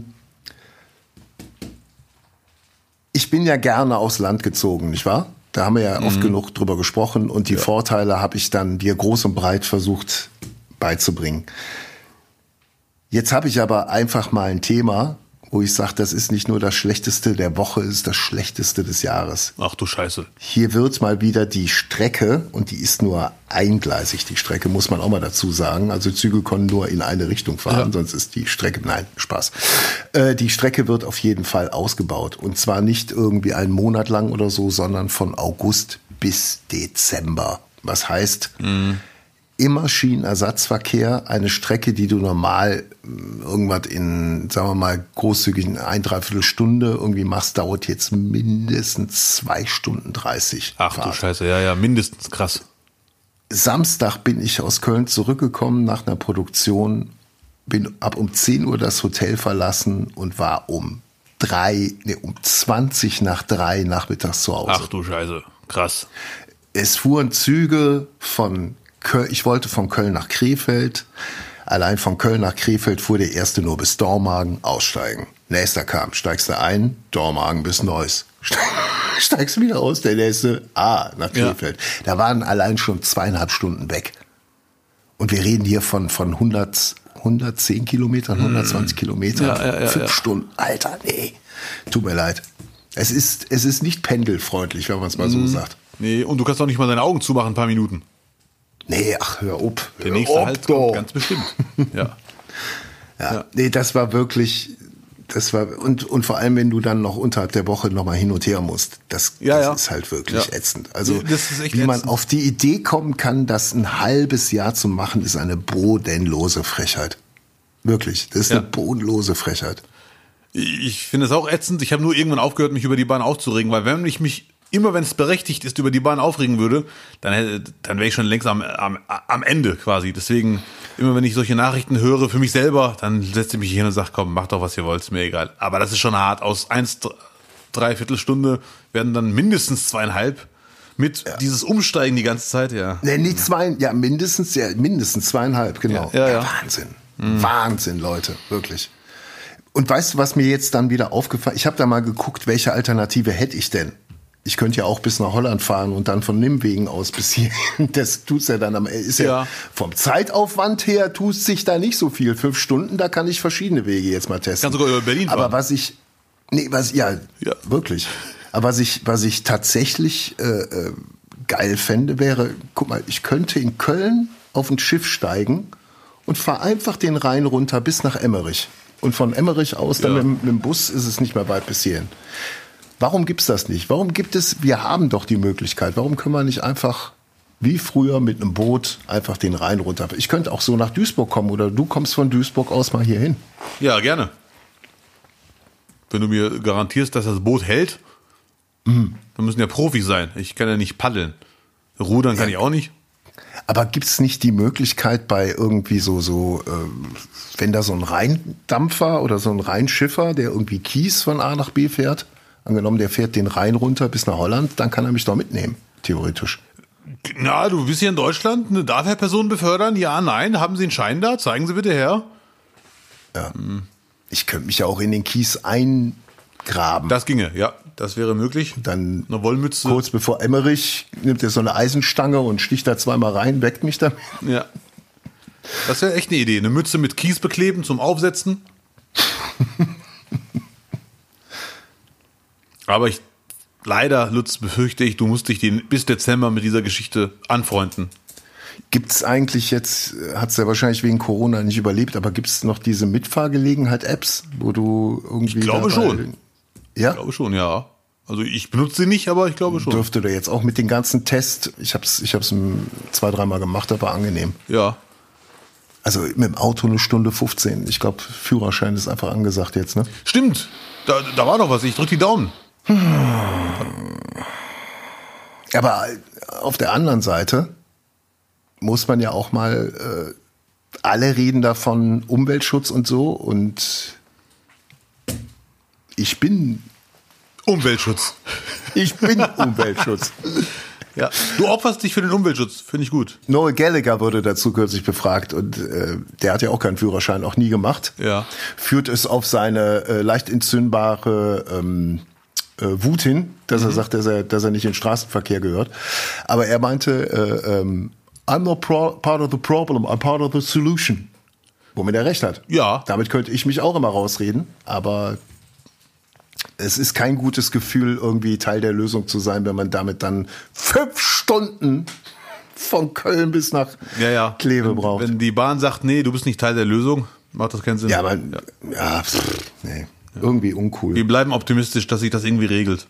Ich bin ja gerne aufs Land gezogen, nicht wahr? Da haben wir ja oft genug drüber gesprochen und die Vorteile habe ich dann dir groß und breit versucht beizubringen. Jetzt habe ich aber einfach mal ein Thema, wo ich sage, das ist nicht nur das Schlechteste der Woche, es ist das Schlechteste des Jahres. Ach du Scheiße. Hier wird mal wieder die Strecke, und die ist nur eingleisig, die Strecke, muss man auch mal dazu sagen. Also Züge können nur in eine Richtung fahren, sonst ist die Strecke, nein, Spaß. Die Strecke wird auf jeden Fall ausgebaut. Und zwar nicht irgendwie einen Monat lang oder so, sondern von August bis Dezember. Was heißt, immer Schienenersatzverkehr, eine Strecke, die du normal irgendwas in, sagen wir mal, großzügig in 1/3 Stunde irgendwie machst, dauert jetzt mindestens 2 Stunden 30. Ach du Scheiße, ja, mindestens, krass. Samstag bin ich aus Köln zurückgekommen nach einer Produktion, bin ab um 10 Uhr das Hotel verlassen und war um 20 nach 3 nachmittags zu Hause. Ach du Scheiße, krass. Es fuhren Züge von Köln, ich wollte von Köln nach Krefeld. Allein von Köln nach Krefeld fuhr der erste nur bis Dormagen, aussteigen. Nächster kam, steigst du ein, Dormagen bis Neuss. Steigst du wieder aus, der nächste, nach Krefeld. Ja. Da waren allein schon 2,5 Stunden weg. Und wir reden hier von 110 Kilometern, 120 Kilometern, 5 Stunden. Alter, nee, tut mir leid. Es ist nicht pendelfreundlich, wenn man es mal so sagt. Nee, und du kannst auch nicht mal deine Augen zumachen, ein paar Minuten. Nee, ach, hör auf. Der nächste Halt kommt ganz bestimmt. Ja. Nee, das war wirklich, und vor allem, wenn du dann noch unterhalb der Woche noch mal hin und her musst, das ist halt wirklich ätzend. Also, das ist echt wie man ätzend. auf die Idee kommen kann, das ein halbes Jahr zu machen, ist eine bodenlose Frechheit. Wirklich, das ist eine bodenlose Frechheit. Ich finde es auch ätzend. Ich habe nur irgendwann aufgehört, mich über die Bahn aufzuregen, weil wenn ich mich immer, wenn es berechtigt ist, über die Bahn aufregen würde, dann wäre ich schon längst am Ende quasi. Deswegen, immer wenn ich solche Nachrichten höre für mich selber, dann setze ich mich hin und sage, komm, macht doch, was ihr wollt, ist mir egal. Aber das ist schon hart. Aus 1,75 Stunde werden dann mindestens 2,5 mit dieses Umsteigen die ganze Zeit, Nee, nicht 2, mindestens 2,5, genau. Ja. Wahnsinn. Wahnsinn, Leute, wirklich. Und weißt du, was mir jetzt dann wieder aufgefallen ist? Ich habe da mal geguckt, welche Alternative hätte ich denn? Ich könnte ja auch bis nach Holland fahren und dann von Nimwegen aus bis hier. Das tut's ja dann ist ja vom Zeitaufwand her tust sich da nicht so viel. 5 Stunden, da kann ich verschiedene Wege jetzt mal testen. Kannst sogar über Berlin fahren. Aber wirklich. Aber was ich tatsächlich geil fände, wäre, guck mal, ich könnte in Köln auf ein Schiff steigen und fahre einfach den Rhein runter bis nach Emmerich. Und von Emmerich aus dann mit dem Bus ist es nicht mehr weit bis hierhin. Warum gibt's das nicht? Wir haben doch die Möglichkeit, warum können wir nicht einfach wie früher mit einem Boot einfach den Rhein runter? Ich könnte auch so nach Duisburg kommen oder du kommst von Duisburg aus mal hier hin. Ja, gerne. Wenn du mir garantierst, dass das Boot hält, dann müssen ja Profis sein. Ich kann ja nicht paddeln. Rudern kann ich auch nicht. Aber gibt's nicht die Möglichkeit bei irgendwie wenn da so ein Rheindampfer oder so ein Rheinschiffer, der irgendwie Kies von A nach B fährt, angenommen, der fährt den Rhein runter bis nach Holland, dann kann er mich doch mitnehmen, theoretisch. Na, du bist hier in Deutschland, darf er Personen befördern? Ja, nein, haben Sie einen Schein da? Zeigen Sie bitte her. Ja. Ich könnte mich ja auch in den Kies eingraben. Das ginge, ja, das wäre möglich. Dann eine Wollmütze. Kurz bevor Emmerich nimmt er so eine Eisenstange und sticht da zweimal rein, weckt mich damit. Ja. Das wäre echt eine Idee. Eine Mütze mit Kies bekleben zum Aufsetzen. Aber leider, Lutz, befürchte ich, du musst dich bis Dezember mit dieser Geschichte anfreunden. Gibt's eigentlich jetzt, hat's ja wahrscheinlich wegen Corona nicht überlebt, aber gibt's noch diese Mitfahrgelegenheit-Apps, wo du irgendwie... Ich glaube schon. Ja? Ich glaube schon, ja. Also ich benutze sie nicht, aber ich glaube schon. Dürfte da jetzt auch mit den ganzen Tests, ich hab's 2-3 Mal gemacht, aber angenehm. Ja. Also mit dem Auto 1 Stunde 15. Ich glaube, Führerschein ist einfach angesagt jetzt, ne? Stimmt. Da war doch was. Ich drück die Daumen. Aber auf der anderen Seite muss man ja auch mal, alle reden davon Umweltschutz und so, und ich bin Umweltschutz. Ich bin Umweltschutz. Ja. Du opferst dich für den Umweltschutz, finde ich gut. Noel Gallagher wurde dazu kürzlich befragt und der hat ja auch keinen Führerschein, auch nie gemacht. Ja. Führt es auf seine leicht entzündbare Wut hin, dass er sagt, dass er nicht in den Straßenverkehr gehört. Aber er meinte, I'm not part of the problem, I'm part of the solution. Womit er recht hat. Ja. Damit könnte ich mich auch immer rausreden, aber es ist kein gutes Gefühl, irgendwie Teil der Lösung zu sein, wenn man damit dann 5 Stunden von Köln bis nach Kleve braucht. Wenn die Bahn sagt, nee, du bist nicht Teil der Lösung, macht das keinen Sinn. Ja, aber nee, irgendwie uncool. Wir bleiben optimistisch, dass sich das irgendwie regelt.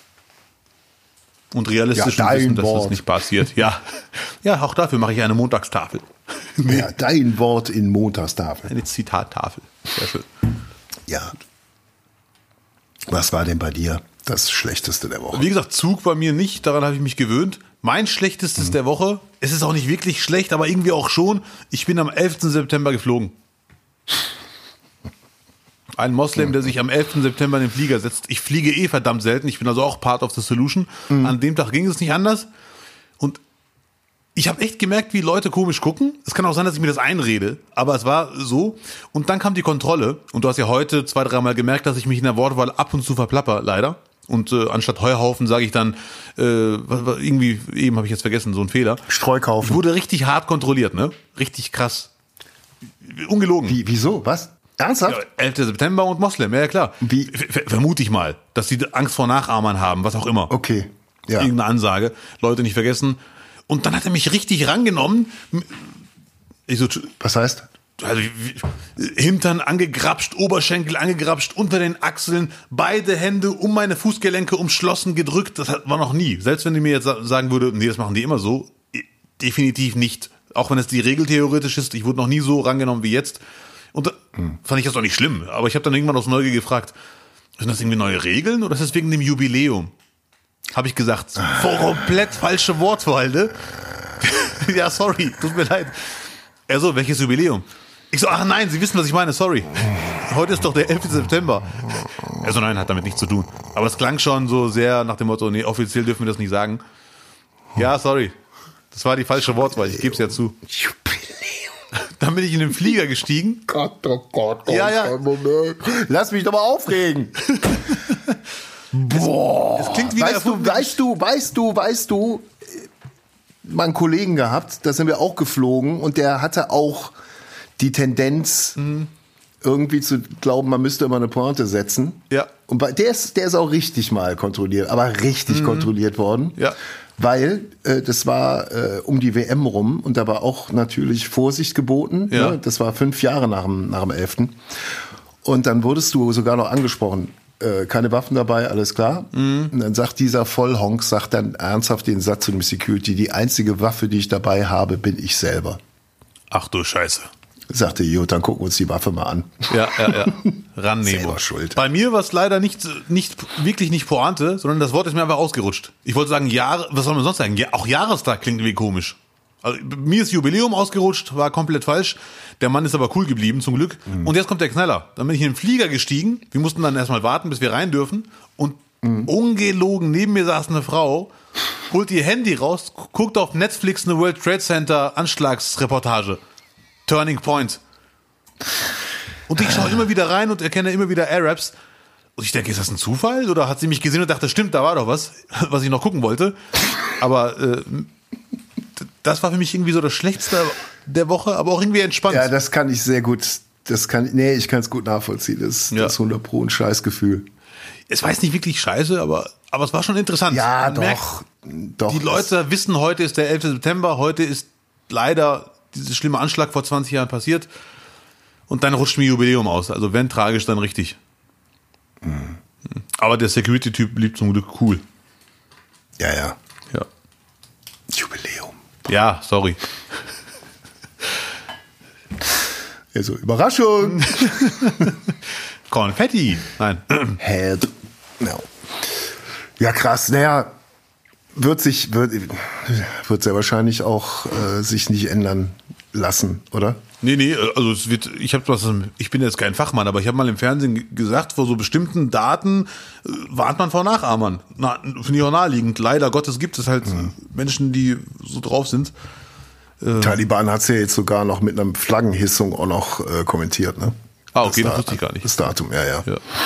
Und realistisch wissen, dass das nicht passiert. Ja, auch dafür mache ich eine Montagstafel. Ja, dein Wort in Montagstafel. Eine Zitattafel. Sehr schön. Ja. Was war denn bei dir das Schlechteste der Woche? Wie gesagt, Zug bei mir nicht, daran habe ich mich gewöhnt. Mein Schlechtestes der Woche, es ist auch nicht wirklich schlecht, aber irgendwie auch schon, ich bin am 11. September geflogen. Ein Moslem, der sich am 11. September in den Flieger setzt. Ich fliege verdammt selten, ich bin also auch part of the solution. An dem Tag ging es nicht anders. Und ich habe echt gemerkt, wie Leute komisch gucken. Es kann auch sein, dass ich mir das einrede, aber es war so. Und dann kam die Kontrolle. Und du hast ja heute 2-3 Mal gemerkt, dass ich mich in der Wortwahl ab und zu verplapper, leider. Und anstatt Heuhaufen sage ich dann, irgendwie, eben habe ich jetzt vergessen, so ein Fehler. Streukaufen. Ich wurde richtig hart kontrolliert, ne? Richtig krass. Ungelogen. Wieso? Was? Ernsthaft? Ja, 11. September und Moslem, ja klar. Wie? Vermute ich mal, dass sie Angst vor Nachahmern haben, was auch immer. Okay, ja. Irgendeine Ansage, Leute nicht vergessen. Und dann hat er mich richtig rangenommen. Ich so, was heißt? Also Hintern angegrapscht, Oberschenkel angegrapscht, unter den Achseln, beide Hände um meine Fußgelenke umschlossen gedrückt. Das war noch nie. Selbst wenn die mir jetzt sagen würde, nee, das machen die immer so, definitiv nicht. Auch wenn es die Regel theoretisch ist, ich wurde noch nie so rangenommen wie jetzt. Und fand ich das auch nicht schlimm. Aber ich habe dann irgendwann aus Neugier gefragt, sind das irgendwie neue Regeln oder ist das wegen dem Jubiläum? Habe ich gesagt, komplett falsche Wortwahl, ne? Ja, sorry, tut mir leid. Er so, welches Jubiläum? Ich so, ach nein, Sie wissen, was ich meine, sorry. Heute ist doch der 11. September. Er so, nein, hat damit nichts zu tun. Aber es klang schon so sehr nach dem Motto, nee, offiziell dürfen wir das nicht sagen. Ja, sorry. Das war die falsche Wortwahl, ich gebe es ja zu. Dann bin ich in den Flieger gestiegen. Gott, oh Gott, ja. Moment. Lass mich doch mal aufregen. Boah. Es klingt wieder weißt du, mal einen Kollegen gehabt, da sind wir auch geflogen und der hatte auch die Tendenz, irgendwie zu glauben, man müsste immer eine Pointe setzen. Ja. Und der ist auch richtig mal kontrolliert, aber richtig kontrolliert worden. Ja. Weil das war um die WM rum und da war auch natürlich Vorsicht geboten. Ja. Ne? Das war 5 Jahre nach dem 11. Und dann wurdest du sogar noch angesprochen. Keine Waffen dabei, alles klar. Und dann sagt dieser Vollhonk, sagt dann ernsthaft den Satz zu dem Security, die einzige Waffe, die ich dabei habe, bin ich selber. Ach du Scheiße. Sagte, gut, dann gucken wir uns die Waffe mal an. Ja. Rannehmen. Selber schuld. Bei mir war es leider nicht wirklich nicht Pointe, sondern das Wort ist mir einfach ausgerutscht. Ich wollte sagen, was soll man sonst sagen? Ja, auch Jahrestag klingt irgendwie komisch. Also, mir ist Jubiläum ausgerutscht, war komplett falsch. Der Mann ist aber cool geblieben, zum Glück. Und jetzt kommt der Knaller. Dann bin ich in den Flieger gestiegen. Wir mussten dann erstmal warten, bis wir rein dürfen. Und ungelogen, neben mir saß eine Frau, holt ihr Handy raus, guckt auf Netflix eine World Trade Center Anschlagsreportage. Turning Point. Und ich schaue immer wieder rein und erkenne immer wieder Arabs. Und ich denke, ist das ein Zufall? Oder hat sie mich gesehen und dachte, stimmt, da war doch was ich noch gucken wollte. Aber das war für mich irgendwie so das Schlechteste der Woche, aber auch irgendwie entspannt. Ja, das kann ich sehr gut. Ich kann es gut nachvollziehen. Das ist 100 Pro ein Scheißgefühl. Es war jetzt nicht wirklich scheiße, aber es war schon interessant. Ja, Man merkt, doch. Die Leute wissen, heute ist der 11. September, heute ist leider dieser schlimme Anschlag vor 20 Jahren passiert und dann rutscht mir Jubiläum aus. Also wenn tragisch, dann richtig. Aber der Security-Typ blieb zum Glück cool. Ja. Ja. Jubiläum. Ja, sorry. Also, Überraschung. Konfetti. Nein. Head. No. Ja, krass. Naja, wird sehr wahrscheinlich auch sich nicht ändern lassen, oder? Nee, also ich bin jetzt kein Fachmann, aber ich habe mal im Fernsehen gesagt, vor so bestimmten Daten warnt man vor Nachahmern. Finde ich auch naheliegend. Leider Gottes gibt es halt Menschen, die so drauf sind. Taliban hat es ja jetzt sogar noch mit einer Flaggenhissung auch noch kommentiert, ne? Ah, okay, das wusste ich gar nicht. Das Datum, ja.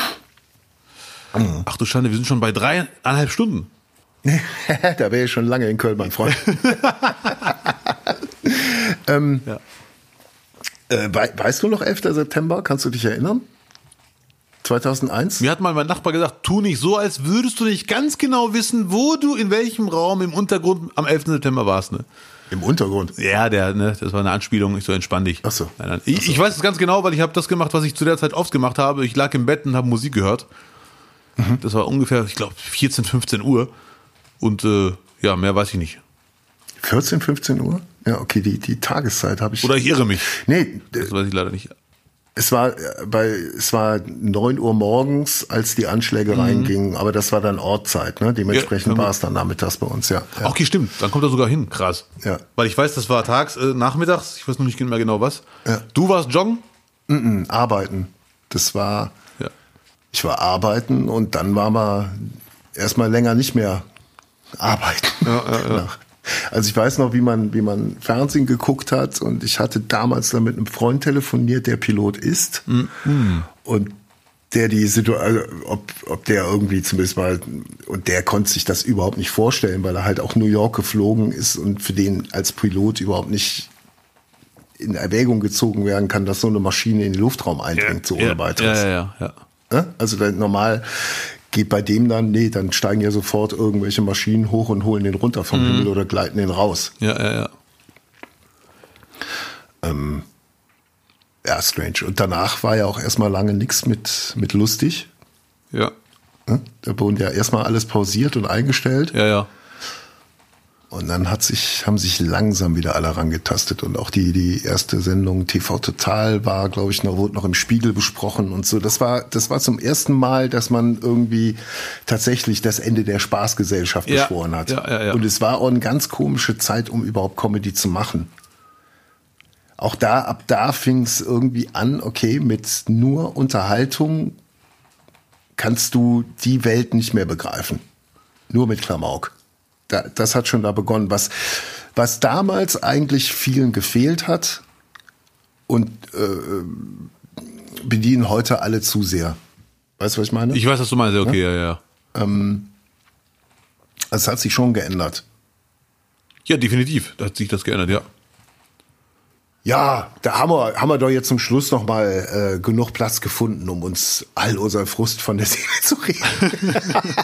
Ach du Schande, wir sind schon bei 3,5 Stunden. Da wäre ich schon lange in Köln, mein Freund. Weißt du noch 11. September? Kannst du dich erinnern? 2001? Mir hat mal mein Nachbar gesagt, tu nicht so, als würdest du nicht ganz genau wissen, wo du in welchem Raum im Untergrund am 11. September warst. Ne? Im Untergrund? Ja, das war eine Anspielung, ich so entspann dich. Ach so. Nein. Ich weiß es ganz genau, weil ich habe das gemacht, was ich zu der Zeit oft gemacht habe. Ich lag im Bett und habe Musik gehört. Das war ungefähr, ich glaube, 14, 15 Uhr. Und mehr weiß ich nicht. 14, 15 Uhr? Ja, okay, die Tageszeit habe ich. Oder ich irre mich. Nee, Das weiß ich leider nicht. es war 9 Uhr morgens, als die Anschläge reingingen, aber das war dann Ortszeit, ne? Dementsprechend war es dann nachmittags bei uns, ja. Okay, stimmt. Dann kommt er sogar hin. Krass. Ja. Weil ich weiß, das war nachmittags. Ich weiß noch nicht mehr genau was. Ja. Du warst joggen? Arbeiten. Das war, Ja. ich war arbeiten und dann war mal erstmal länger nicht mehr arbeiten. Ja. Also ich weiß noch, wie man Fernsehen geguckt hat und ich hatte damals dann mit einem Freund telefoniert, der Pilot ist und der die Situation, also ob der irgendwie zumindest mal, und der konnte sich das überhaupt nicht vorstellen, weil er halt auch New York geflogen ist und für den als Pilot überhaupt nicht in Erwägung gezogen werden kann, dass so eine Maschine in den Luftraum eindringt, so ohne weiteres. Ja. Also normal geht bei dem dann steigen ja sofort irgendwelche Maschinen hoch und holen den runter vom Himmel oder gleiten den raus. Ja. Ja, strange. Und danach war ja auch erstmal lange nichts mit lustig. Ja. Da wurden ja erstmal alles pausiert und eingestellt. Ja. Und dann haben sich langsam wieder alle rangetastet. Und auch die erste Sendung TV Total war, glaube ich, wurde noch im Spiegel besprochen und so. Das war zum ersten Mal, dass man irgendwie tatsächlich das Ende der Spaßgesellschaft beschworen hat. Ja. Und es war auch eine ganz komische Zeit, um überhaupt Comedy zu machen. Auch ab da fing es irgendwie an, okay, mit nur Unterhaltung kannst du die Welt nicht mehr begreifen. Nur mit Klamauk. Das hat schon da begonnen, was damals eigentlich vielen gefehlt hat und bedienen heute alle zu sehr. Weißt du, was ich meine? Ich weiß, was du meinst. Okay, ja. Es hat sich schon geändert. Ja, definitiv. Da hat sich das geändert, ja. Ja, da haben wir doch jetzt zum Schluss noch mal genug Platz gefunden, um uns all unser Frust von der Seele zu reden.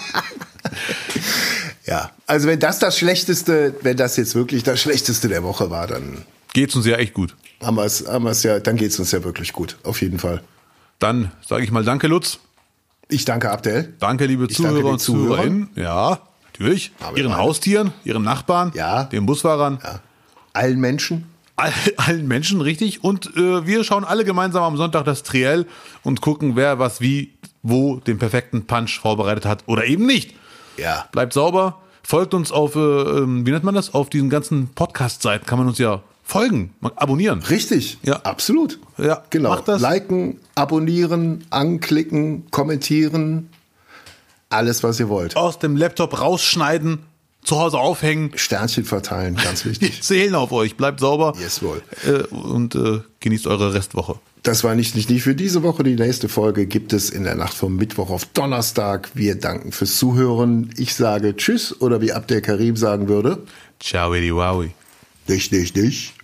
Ja, also wenn das jetzt wirklich das Schlechteste der Woche war, dann geht's uns ja echt gut. Dann geht's uns ja wirklich gut, auf jeden Fall. Dann sage ich mal danke, Lutz. Ich danke, Abdel. Danke, liebe Zuhörer und Zuhörerinnen. Ja, natürlich. Ihren Haustieren, ihren Nachbarn, den Busfahrern. Ja. Allen Menschen. Allen Menschen, richtig. Und wir schauen alle gemeinsam am Sonntag das Triell und gucken, wer was wie, wo den perfekten Punch vorbereitet hat oder eben nicht. Ja. Bleibt sauber, folgt uns auf, wie nennt man das? Auf diesen ganzen Podcast-Seiten kann man uns ja folgen, abonnieren. Richtig, ja, absolut. Ja, genau. Macht das. Liken, abonnieren, anklicken, kommentieren, alles, was ihr wollt. Aus dem Laptop rausschneiden, zu Hause aufhängen. Sternchen verteilen, ganz wichtig. Wir zählen auf euch, bleibt sauber. Yes, wohl. Und genießt eure Restwoche. Das war nicht für diese Woche. Die nächste Folge gibt es in der Nacht vom Mittwoch auf Donnerstag. Wir danken fürs Zuhören. Ich sage Tschüss oder wie Abdel Karim sagen würde. Ciao, Wowie. Dich.